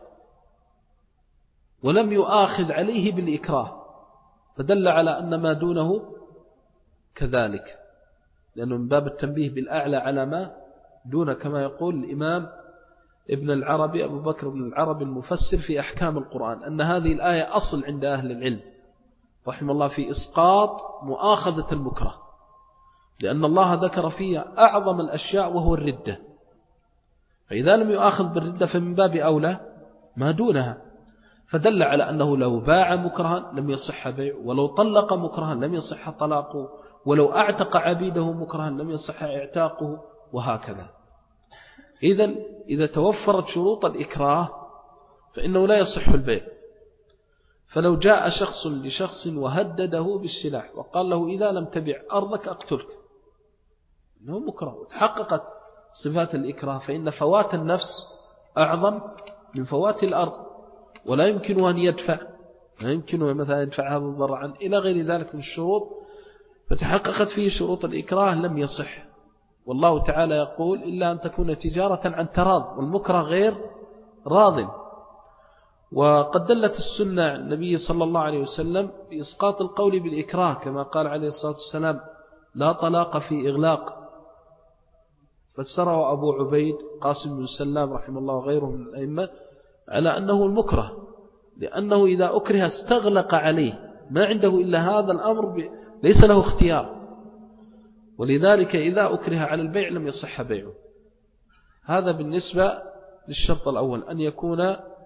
ولم يؤاخذ عليه بالإكراه، فدل على أن ما دونه كذلك، لأنه من باب التنبيه بالأعلى على ما دون، كما يقول الإمام ابن العربي أبو بكر بن العربي المفسر في أحكام القرآن، أن هذه الآية أصل عند أهل العلم رحمه الله في إسقاط مؤاخذة المكره، لأن الله ذكر فيها أعظم الأشياء وهو الردة، فإذا لم يؤاخذ بالردة فمن باب أولى ما دونها، فدل على أنه لو باع مكرها لم يصح بيعه، ولو طلق مكرها لم يصح طلاقه، ولو أعتق عبيده مكرها لم يصح اعتاقه، وهكذا. إذا توفرت شروط الإكراه فإنه لا يصح البيع. فلو جاء شخص لشخص وهدده بالسلاح وقال له إذا لم تبع أرضك أقتلك، إنه مكره وتحققت صفات الإكراه، فإن فوات النفس أعظم من فوات الأرض، ولا يمكن أن يدفع، لا يمكن مثلا يدفع هذا الضرر عنه إلى غير ذلك من الشروط، فتحققت فيه شروط الإكراه لم يصح. والله تعالى يقول إلا أن تكون تجارة عن تراض، والمكره غير راض. وقد دلت السنة عن النبي صلى الله عليه وسلم بإسقاط القول بالإكراه، كما قال عليه الصلاة والسلام لا طلاق في إغلاق، فسره أبو عبيد قاسم بن سلام رحمه الله وغيره من الأئمة على أنه المكره، لأنه إذا أكره استغلق عليه، ما عنده إلا هذا الأمر، ليس له اختيار، ولذلك إذا أكره على البيع لم يصح بيعه. هذا بالنسبة للشرط الأول أن يكون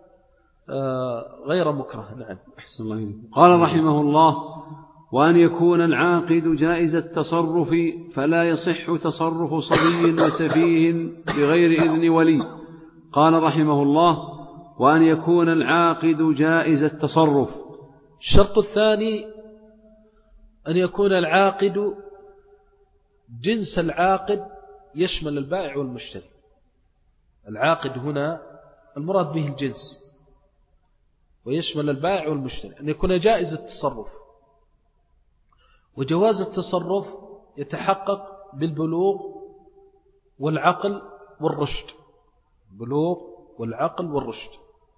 غير مكره. نعم. أحسن الله إليك. قال رحمه الله وأن يكون العاقد جائز التصرف فلا يصح تصرف صبي وسفيه بغير إذن ولي. قال رحمه الله وأن يكون العاقد جائز التصرف. الشرط الثاني أن يكون العاقد جنس العاقد يشمل البائع والمشتري. العاقد هنا المراد به الجنس ويشمل البائع والمشتري، أن يكون جائز التصرف. وجواز التصرف يتحقق بالبلوغ والعقل والرشد، بلوغ والعقل والرشد.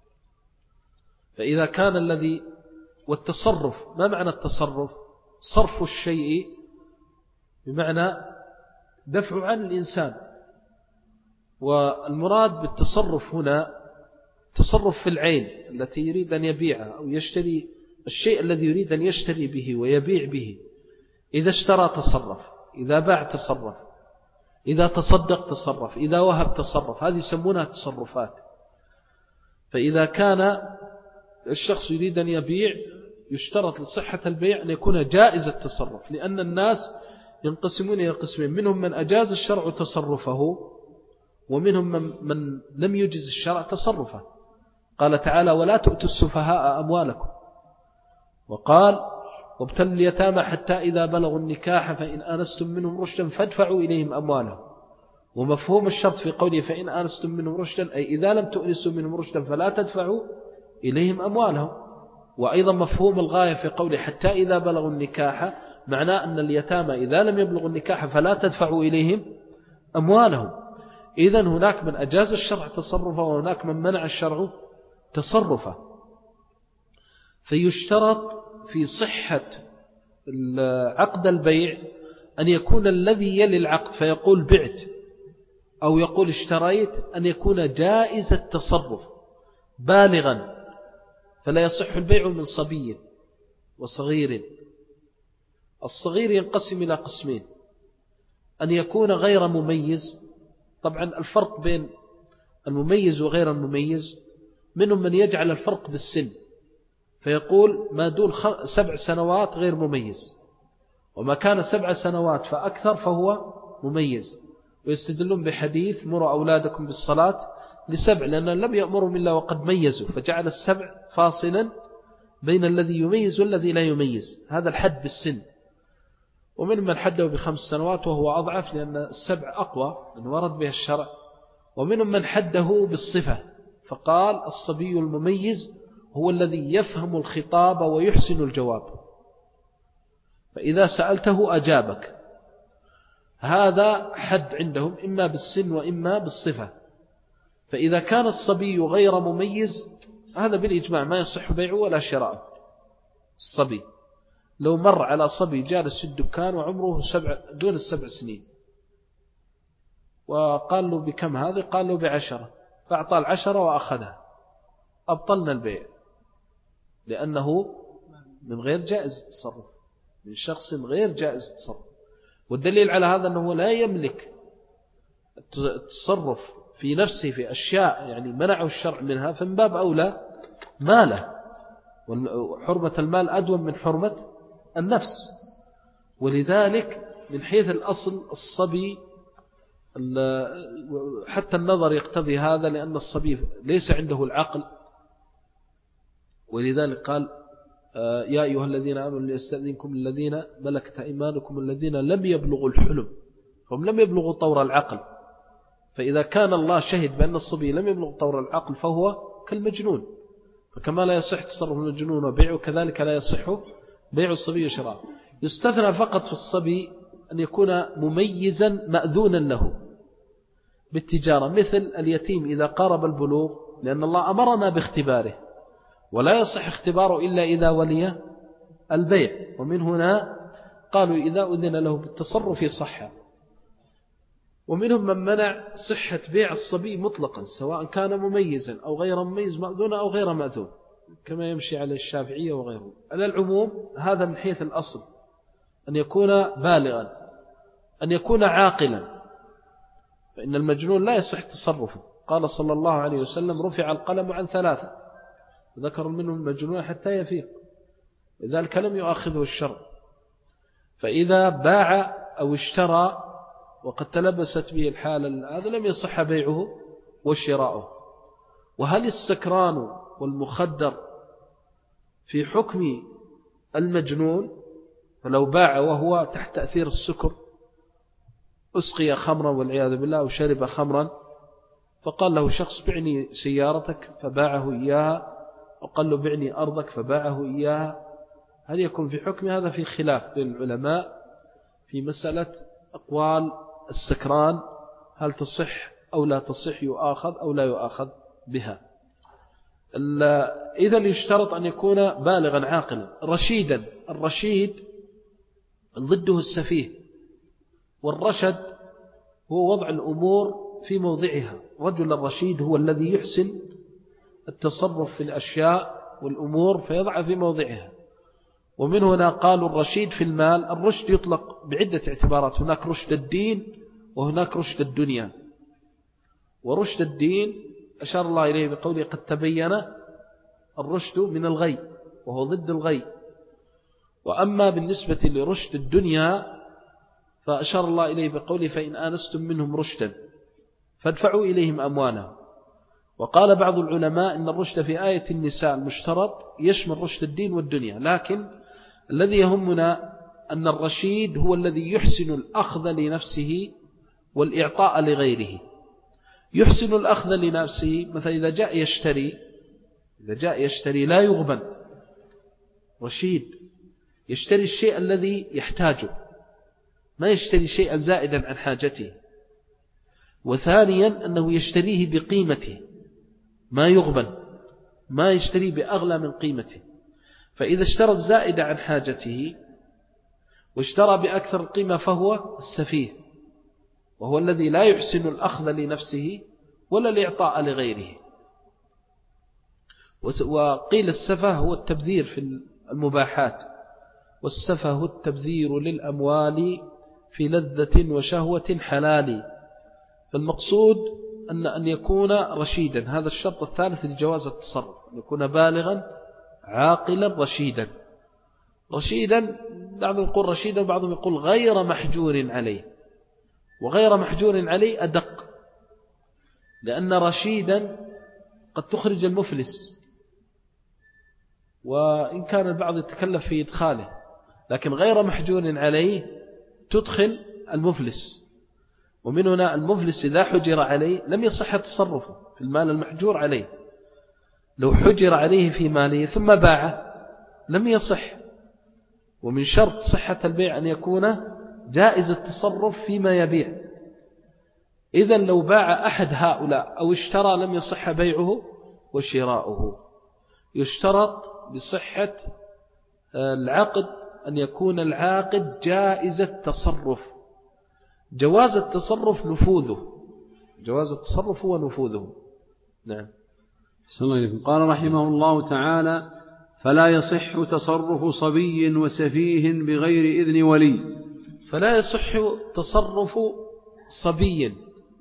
فإذا كان الذي والتصرف، ما معنى التصرف؟ صرف الشيء بمعنى دفع عن الإنسان، والمراد بالتصرف هنا تصرف في العين التي يريد أن يبيعها أو يشتري الشيء الذي يريد أن يشتري به ويبيع به. إذا اشترى تصرف، إذا باع تصرف، إذا تصدق تصرف، إذا وهب تصرف، هذه يسمونها تصرفات. فإذا كان الشخص يريد أن يبيع يشترط لصحة البيع أن يكون جائز التصرف، لأن الناس ينقسمون إلى قسمين، منهم من أجاز الشرع تصرفه، ومنهم من لم يجز الشرع تصرفه. قال تعالى ولا تؤتوا السفهاء أموالكم، وقال وابتلوا اليتامى حتى إذا بلغوا النكاح فإن آنستم منهم رشدا فادفعوا إليهم أموالهم. ومفهوم الشرط في قوله فإن آنستم منهم رشدا أي إذا لم تؤنسوا منهم رشدا فلا تدفعوا إليهم أموالهم. وأيضا مفهوم الغاية في قوله حتى إذا بلغوا النكاح معناه أن اليتامى إذا لم يبلغوا النكاح فلا تدفعوا إليهم أموالهم. إذن هناك من أجاز الشرع تصرفه وهناك من منع الشرع تصرفه. فيشترط في صحة عقد البيع أن يكون الذي يلي العقد فيقول بعت أو يقول اشتريت أن يكون جائز التصرف بالغا، فلا يصح البيع من صبي وصغير. الصغير ينقسم إلى قسمين: أن يكون غير مميز. طبعا الفرق بين المميز وغير المميز، منهم من يجعل الفرق بالسن، فيقول ما دون 7 سنوات غير مميز، وما كان 7 سنوات فأكثر فهو مميز، ويستدلون بحديث مروا أولادكم بالصلاة ل7، لأن لم يأمرهم إلا وقد ميزوا، فجعل 7 فاصلا بين الذي يميز والذي لا يميز. هذا الحد بالسن. ومن من حده ب5 سنوات وهو أضعف، لأن 7 أقوى لأن ورد بها الشرع. ومنهم من حده بالصفة، فقال الصبي المميز هو الذي يفهم الخطاب ويحسن الجواب، فإذا سألته أجابك. هذا حد عندهم إما بالسن وإما بالصفة. فإذا كان الصبي غير مميز، هذا بالإجماع ما يصح بيعه ولا شراءه. الصبي لو مر على صبي جالس في الدكان وعمره دون 7 سنين، وقال له بكم هذا؟ قال له ب10، فأعطى 10 وأخذها، أبطلنا البيع، لأنه من غير جائز التصرف، من شخص غير جائز التصرف. والدليل على هذا أنه لا يملك التصرف في نفسه في أشياء يعني منعه الشرع منها، فمن باب أولى ماله، وحرمة المال أدوم من حرمة النفس. ولذلك من حيث الأصل الصبي حتى النظر يقتضي هذا، لأن الصبي ليس عنده العقل. ولذلك قال يا أيها الذين آمنوا ليستأذنكم الذين ملكت أيمانكم الذين لم يبلغوا الحلم، هم لم يبلغوا طور العقل. فإذا كان الله شهد بأن الصبي لم يبلغ طور العقل فهو كالمجنون، فكما لا يصح تصرف المجنون وبيعه، كذلك لا يصح بيع الصبي وشراءه. يستثنى فقط في الصبي أن يكون مميزا مأذونا له بالتجارة، مثل اليتيم إذا قارب البلوغ، لأن الله أمرنا باختباره، ولا يصح اختباره إلا إذا ولي البيع. ومن هنا قالوا إذا أذن له بالتصرف صح. ومنهم من منع صحة بيع الصبي مطلقا، سواء كان مميزا أو غير مميز، مأذون أو غير مأذون، كما يمشي على الشافعية وغيره. على العموم هذا من حيث الأصل، أن يكون بالغا، أن يكون عاقلا، فإن المجنون لا يصح تصرفه. قال صلى الله عليه وسلم رفع القلم عن 3، وذكر منهم المجنون حتى يفيق، لذلك لم يؤاخذه الشرع. فإذا باع أو اشترى وقد تلبست به الحال هذا لم يصح بيعه وشراؤه. وهل السكران والمخدر في حكم المجنون؟ فلو باع وهو تحت تأثير السكر، أسقي خمرا والعياذ بالله وشرب خمرا، فقال له شخص بعني سيارتك فباعه إياها، وقال له بعني أرضك فباعه إياها، هل يكون في حكم هذا؟ في خلاف بين العلماء في مسألة أقوال السكران، هل تصح أو لا تصح، يؤاخذ أو لا يؤاخذ بها. إذا يشترط أن يكون بالغا عاقلا رشيدا. الرشيد ضده السفيه، والرشد هو وضع الأمور في موضعها. رجل الرشيد هو الذي يحسن التصرف في الأشياء والأمور فيضع في موضعها. ومن هنا قالوا الرشيد في المال. الرشد يطلق بعدة اعتبارات، هناك رشد الدين وهناك رشد الدنيا. ورشد الدين أشار الله إليه بقوله قد تبين الرشد من الغي، وهو ضد الغي. وأما بالنسبة لرشد الدنيا فأشار الله إليه بقوله فإن آنستم منهم رشدا فادفعوا إليهم أموالهم. وقال بعض العلماء إن الرشد في آية النساء المشترط يشمل رشد الدين والدنيا، لكن الذي يهمنا أن الرشيد هو الذي يحسن الأخذ لنفسه والإعطاء لغيره. يحسن الأخذ لنفسه، مثلا إذا جاء يشتري لا يغبن، رشيد يشتري الشيء الذي يحتاجه، ما يشتري شيئا زائدا عن حاجته. وثانيا أنه يشتريه بقيمته، ما يغبن، ما يشتري بأغلى من قيمته. فإذا اشترى الزائد عن حاجته واشترى بأكثر القيمة فهو السفيه، وهو الذي لا يحسن الأخذ لنفسه ولا الإعطاء لغيره. وقيل السفه هو التبذير في المباحات، والسفه هو التبذير للأموال في لذة وشهوة حلال. فالمقصود أن يكون رشيدا، هذا الشرط الثالث لجواز التصرف، أن يكون بالغا عاقلا رشيدا. رشيدا بعضهم يقول رشيدا وبعضهم يقول غير محجور عليه، وغير محجور عليه أدق، لأن رشيدا قد تخرج المفلس، وإن كان البعض يتكلف في إدخاله، لكن غير محجور عليه تدخل المفلس. ومن هنا المفلس إذا حجر عليه لم يصح تصرفه في المال المحجور عليه. لو حجر عليه في ماله ثم باعه لم يصح. ومن شرط صحة البيع أن يكون جائز التصرف فيما يبيع. إذن لو باع أحد هؤلاء أو اشترى لم يصح بيعه وشراؤه. يشترط بصحة العقد أن يكون العاقد جائز التصرف. جواز التصرف نفوذه، جواز التصرف هو نفوذه. نعم. صلى الله عليه وسلم. قال رحمه الله تعالى: فلا يصح تصرف صبي وسفيه بغير إذن ولي. فلا يصح تصرف صبي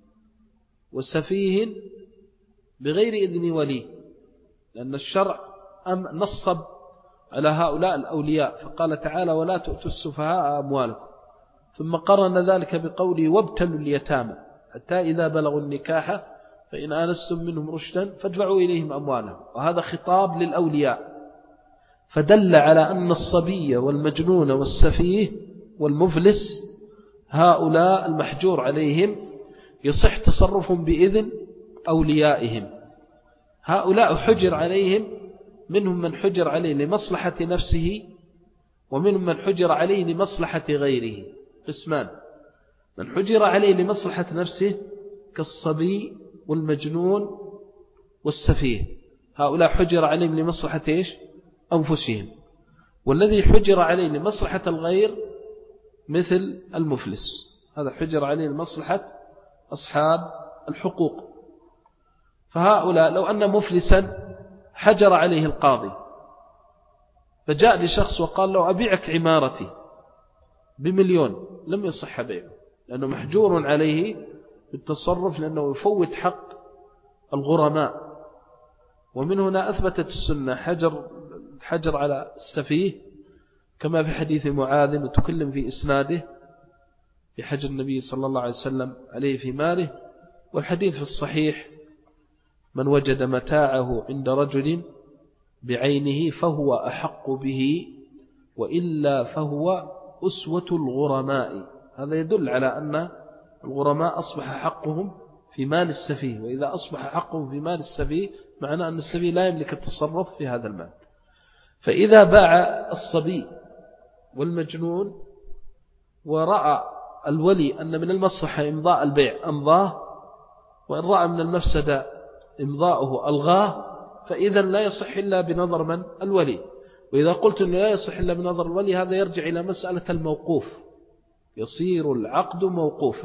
وسفيه بغير إذن ولي، لأن الشرع نصب على هؤلاء الأولياء، فقال تعالى: ولا تؤتوا السفهاء أموالكم، ثم قرن ذلك بقوله: وابتلوا اليتامى حتى إذا بلغوا النكاح فإن آنستم منهم رشدا فادفعوا إليهم أموالهم. وهذا خطاب للأولياء، فدل على أن الصبي والمجنون والسفيه والمفلس هؤلاء المحجور عليهم يصح تصرفهم بإذن أوليائهم. هؤلاء حجر عليهم، منهم من حجر عليه لمصلحة نفسه، ومنهم من حجر عليه لمصلحة غيره. قسمان: من حجر عليه لمصلحة نفسه كالصبي والمجنون والسفيه، هؤلاء حجر عليهم لمصلحة إيش؟ أنفسهم. والذي حجر عليه لمصلحة الغير مثل المفلس، هذا حجر عليه لمصلحة أصحاب الحقوق. فهؤلاء لو أن مفلسا حجر عليه القاضي فجاء لشخص وقال له: أبيعك عمارتي ب1,000,000، لم يصح بيعه، لأنه محجور عليه بالتصرف، لأنه يفوت حق الغرماء. ومن هنا أثبتت السنة حجر على السفيه، كما في حديث معاذ وتكلم في إسناده في حجر النبي صلى الله عليه وسلم عليه في ماله. والحديث في الصحيح: من وجد متاعه عند رجل بعينه فهو أحق به، وإلا فهو أسوة الغرماء. هذا يدل على أن الغرماء أصبح حقهم في مال السفيه، وإذا أصبح حقهم في مال السفيه معنى أن السفيه لا يملك التصرف في هذا المال. فإذا باع الصبي والمجنون ورأى الولي أن من المصلحة إمضاء البيع أمضاه، وإن رأى من المفسدة إمضاؤه ألغاه، فإذا لا يصح إلا بنظر من؟ الولي. وإذا قلت أنه لا يصح إلا بنظر الولي، هذا يرجع إلى مسألة الموقوف، يصير العقد موقوفا.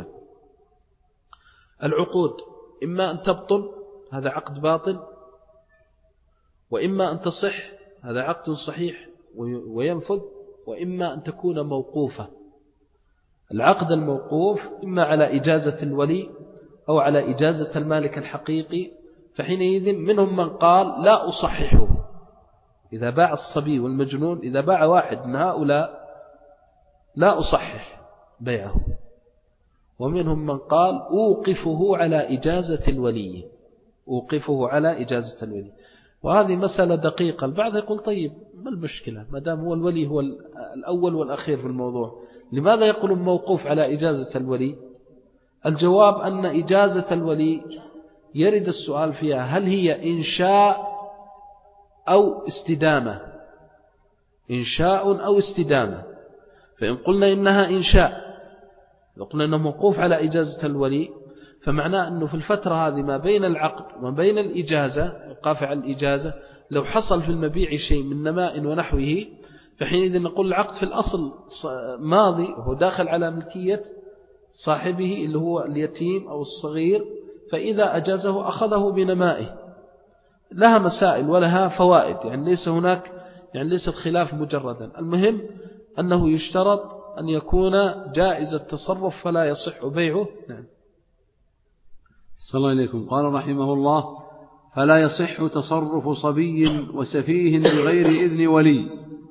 العقود إما أن تبطل، هذا عقد باطل، وإما أن تصح، هذا عقد صحيح وينفذ، وإما أن تكون موقوفة. العقد الموقوف إما على إجازة الولي أو على إجازة المالك الحقيقي، فحينئذ منهم من قال لا أصححه. إذا باع الصبي والمجنون، إذا باع واحد من هؤلاء لا أصحح بيعه. ومنهم من قال أوقفه على إجازة الولي، أوقفه على إجازة الولي. وهذه مسألة دقيقة. البعض يقول طيب ما المشكلة ما دام هو الولي هو الأول والأخير في الموضوع، لماذا يقول موقوف على إجازة الولي؟ الجواب أن إجازة الولي يرد السؤال فيها هل هي إنشاء أو استدامة، إنشاء أو استدامة. فإن قلنا إنها إنشاء، لو قلنا إنه موقوف على إجازة الولي، فمعناه أنه في الفترة هذه ما بين العقد وما بين الإجازة، قافع الإجازة، لو حصل في المبيع شيء من نماء ونحوه، فحينئذ نقول العقد في الأصل ماضي وهو داخل على ملكية صاحبه اللي هو اليتيم أو الصغير، فإذا أجازه أخذه بنمائه. لها مسائل ولها فوائد، يعني ليس الخلاف مجردا. المهم أنه يشترط أن يكون جائز التصرف فلا يصح بيعه. نعم. صلى الله عليكم. قال رحمه الله: فلا يصح تصرف صبي وسفيه بغير إذن ولي.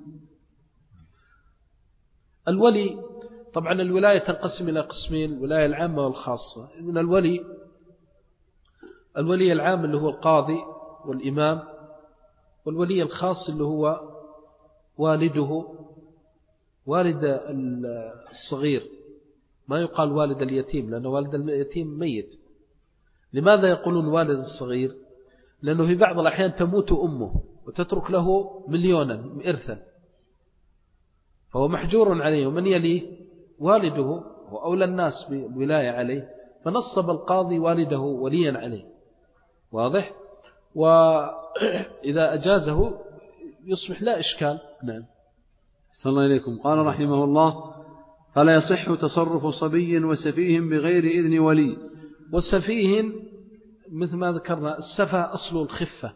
الولي طبعا الولاية تنقسم إلى قسمين: الولاية العامة والخاصة. من الولي العام اللي هو القاضي والإمام، والولي الخاص اللي هو والد الصغير. ما يقال والد اليتيم، لأن والد اليتيم ميت. لماذا يقولون والد الصغير؟ لأنه في بعض الأحيان تموت أمه وتترك له مليونا إرثا، فهو محجور عليه، ومن يليه والده هو أولى الناس بالولاية عليه، فنصب القاضي والده وليا عليه. واضح؟ وإذا أجازه يصبح لا إشكال. نعم. صلى الله عليكم. قال رحمه الله: فلا يصح تصرف صبي وسفيه بغير إذن ولي. والسفيه مثل ما ذكرنا، السفه أصل الخفة،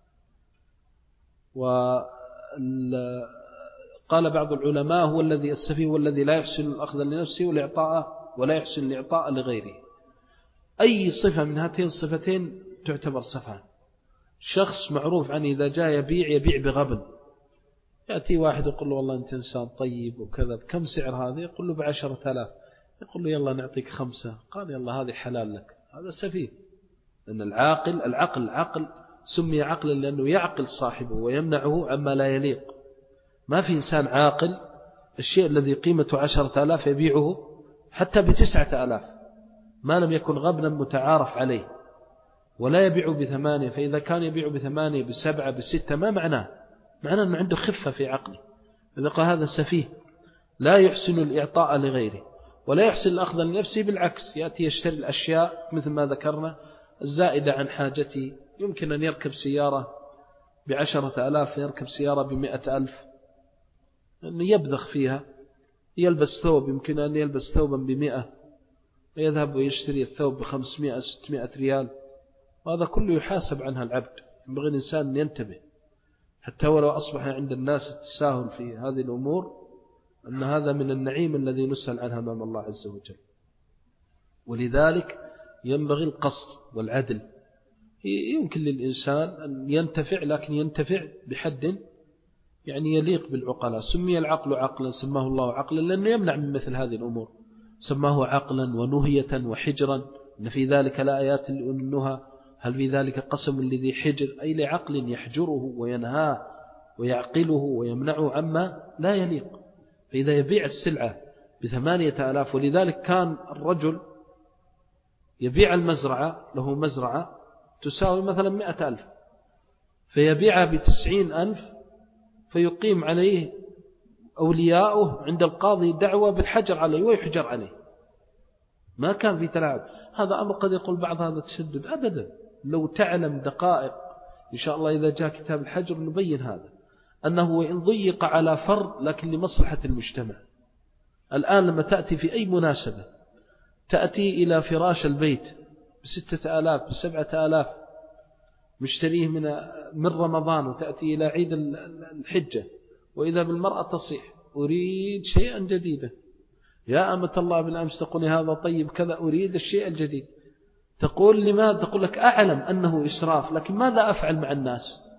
وقال بعض العلماء هو الذي السفيه والذي لا يحسن الأخذ لنفسه ولا يحسن الإعطاء لغيره. أي صفة من هاتين الصفتين تعتبر سفها. شخص معروف عنه إذا جاء يبيع بغبن، يأتي واحد يقول له والله أنت إنسان طيب وكذا، كم سعر هذا؟ يقول له ب10,000. يقول له يلا نعطيك 5. قال يلا هذه حلال لك. هذا سفيه. لأن العقل سمي عقلا لأنه يعقل صاحبه ويمنعه عما لا يليق. ما في إنسان عاقل الشيء الذي قيمته 10,000 يبيعه حتى ب9,000 ما لم يكن غبنا متعارف عليه، ولا يبيع ب8. فإذا كان يبيع ب8 ب7 ب6 ما معناه أنه عنده خفة في عقله. إذا قال هذا سفيه لا يحسن الإعطاء لغيره ولا يحسن الأخذ لنفسه، بالعكس يأتي يشتري الأشياء مثل ما ذكرنا الزائدة عن حاجته. يمكن أن يركب سيارة ب10,000، يركب سيارة ب100,000، أن يبذخ فيها. يلبس ثوب يمكن أن يلبس ثوبا ب100، ويذهب ويشتري الثوب ب500 600 ريال، وهذا كله يحاسب عنها العبد. ينبغي الإنسان أن ينتبه، حتى ولو أصبح عند الناس التساهل في هذه الأمور، أن هذا من النعيم الذي نسأل عنها أمام الله عز وجل. ولذلك ينبغي القصد والعدل. يمكن للإنسان أن ينتفع، لكن ينتفع بحد يعني يليق بالعقلاء. سمي العقل عقلا، سماه الله عقلا لأنه يمنع من مثل هذه الأمور. سماه عقلا ونهية وحجرا، إن في ذلك لآيات لأولي، هل في ذلك قسم لذي حجر، أي لعقل يحجره وينهاه ويعقله ويمنعه عما لا يليق. فإذا يبيع السلعة ب8,000، ولذلك كان الرجل يبيع المزرعة، له مزرعة تساوي مثلا 100,000، فيبيعها ب90,000، فيقيم عليه أولياؤه عند القاضي دعوة بالحجر عليه ويحجر عليه. ما كان في تلاعب. هذا أمر قد يقول بعض هذا تشدد، أبدا. لو تعلم دقائق إن شاء الله إذا جاء كتاب الحجر نبين هذا، أنه وإن ضيق على فرد لكن لمصلحة المجتمع. الآن لما تأتي في أي مناسبة، تأتي إلى فراش البيت ب6,000 ب7,000 مشتريه من رمضان، وتأتي إلى عيد الحجة، وإذا بالمرأة تصيح أريد شيئا جديدا. يا أمة الله بالأمس تقولي هذا طيب كذا، أريد الشيء الجديد. تقول لماذا؟ تقول لك أعلم أنه إسراف، لكن ماذا أفعل مع الناس؟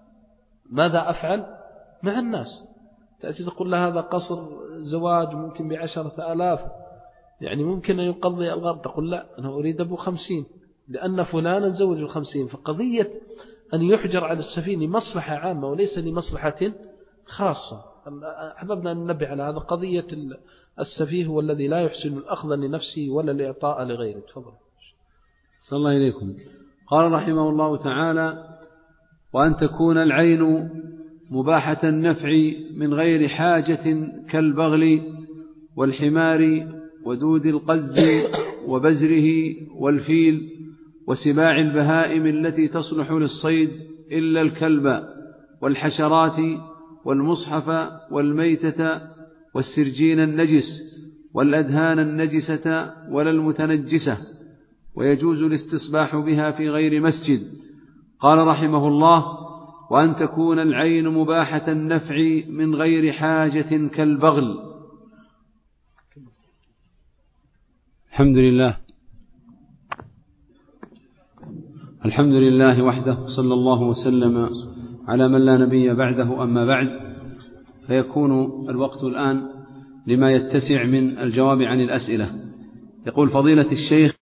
تأتي تقول لها هذا قصر زواج ممكن ب10,000، يعني ممكن أن يقضي الغرض. تقول لا، أنا أريد أبو 50 لأن فلانا زوج 50. فقضية أن يحجر على السفين مصلحة عامة وليس لمصلحة خاصة. أحببنا أن ننبه على هذا. قضية السفيه هو الذي لا يحسن الأخذ لنفسه ولا الإعطاء لغيره. تفضل. صلى الله عليكم. قال رحمه الله تعالى: وأن تكون العين مباحة النفع من غير حاجة كالبغل والحمار ودود القز وبزره والفيل وسباع البهائم التي تصلح للصيد إلا الكلب والحشرات والمصحف والميتة والسرجين النجس والأدهان النجسة ولا المتنجسة، ويجوز الاستصباح بها في غير مسجد. قال رحمه الله: وأن تكون العين مباحة النفع من غير حاجة كالبغل. الحمد لله وحده، صلى الله وسلم على من لا نبي بعده. أما بعد، فيكون الوقت الآن لما يتسع من الجواب عن الأسئلة. يقول فضيلة الشيخ: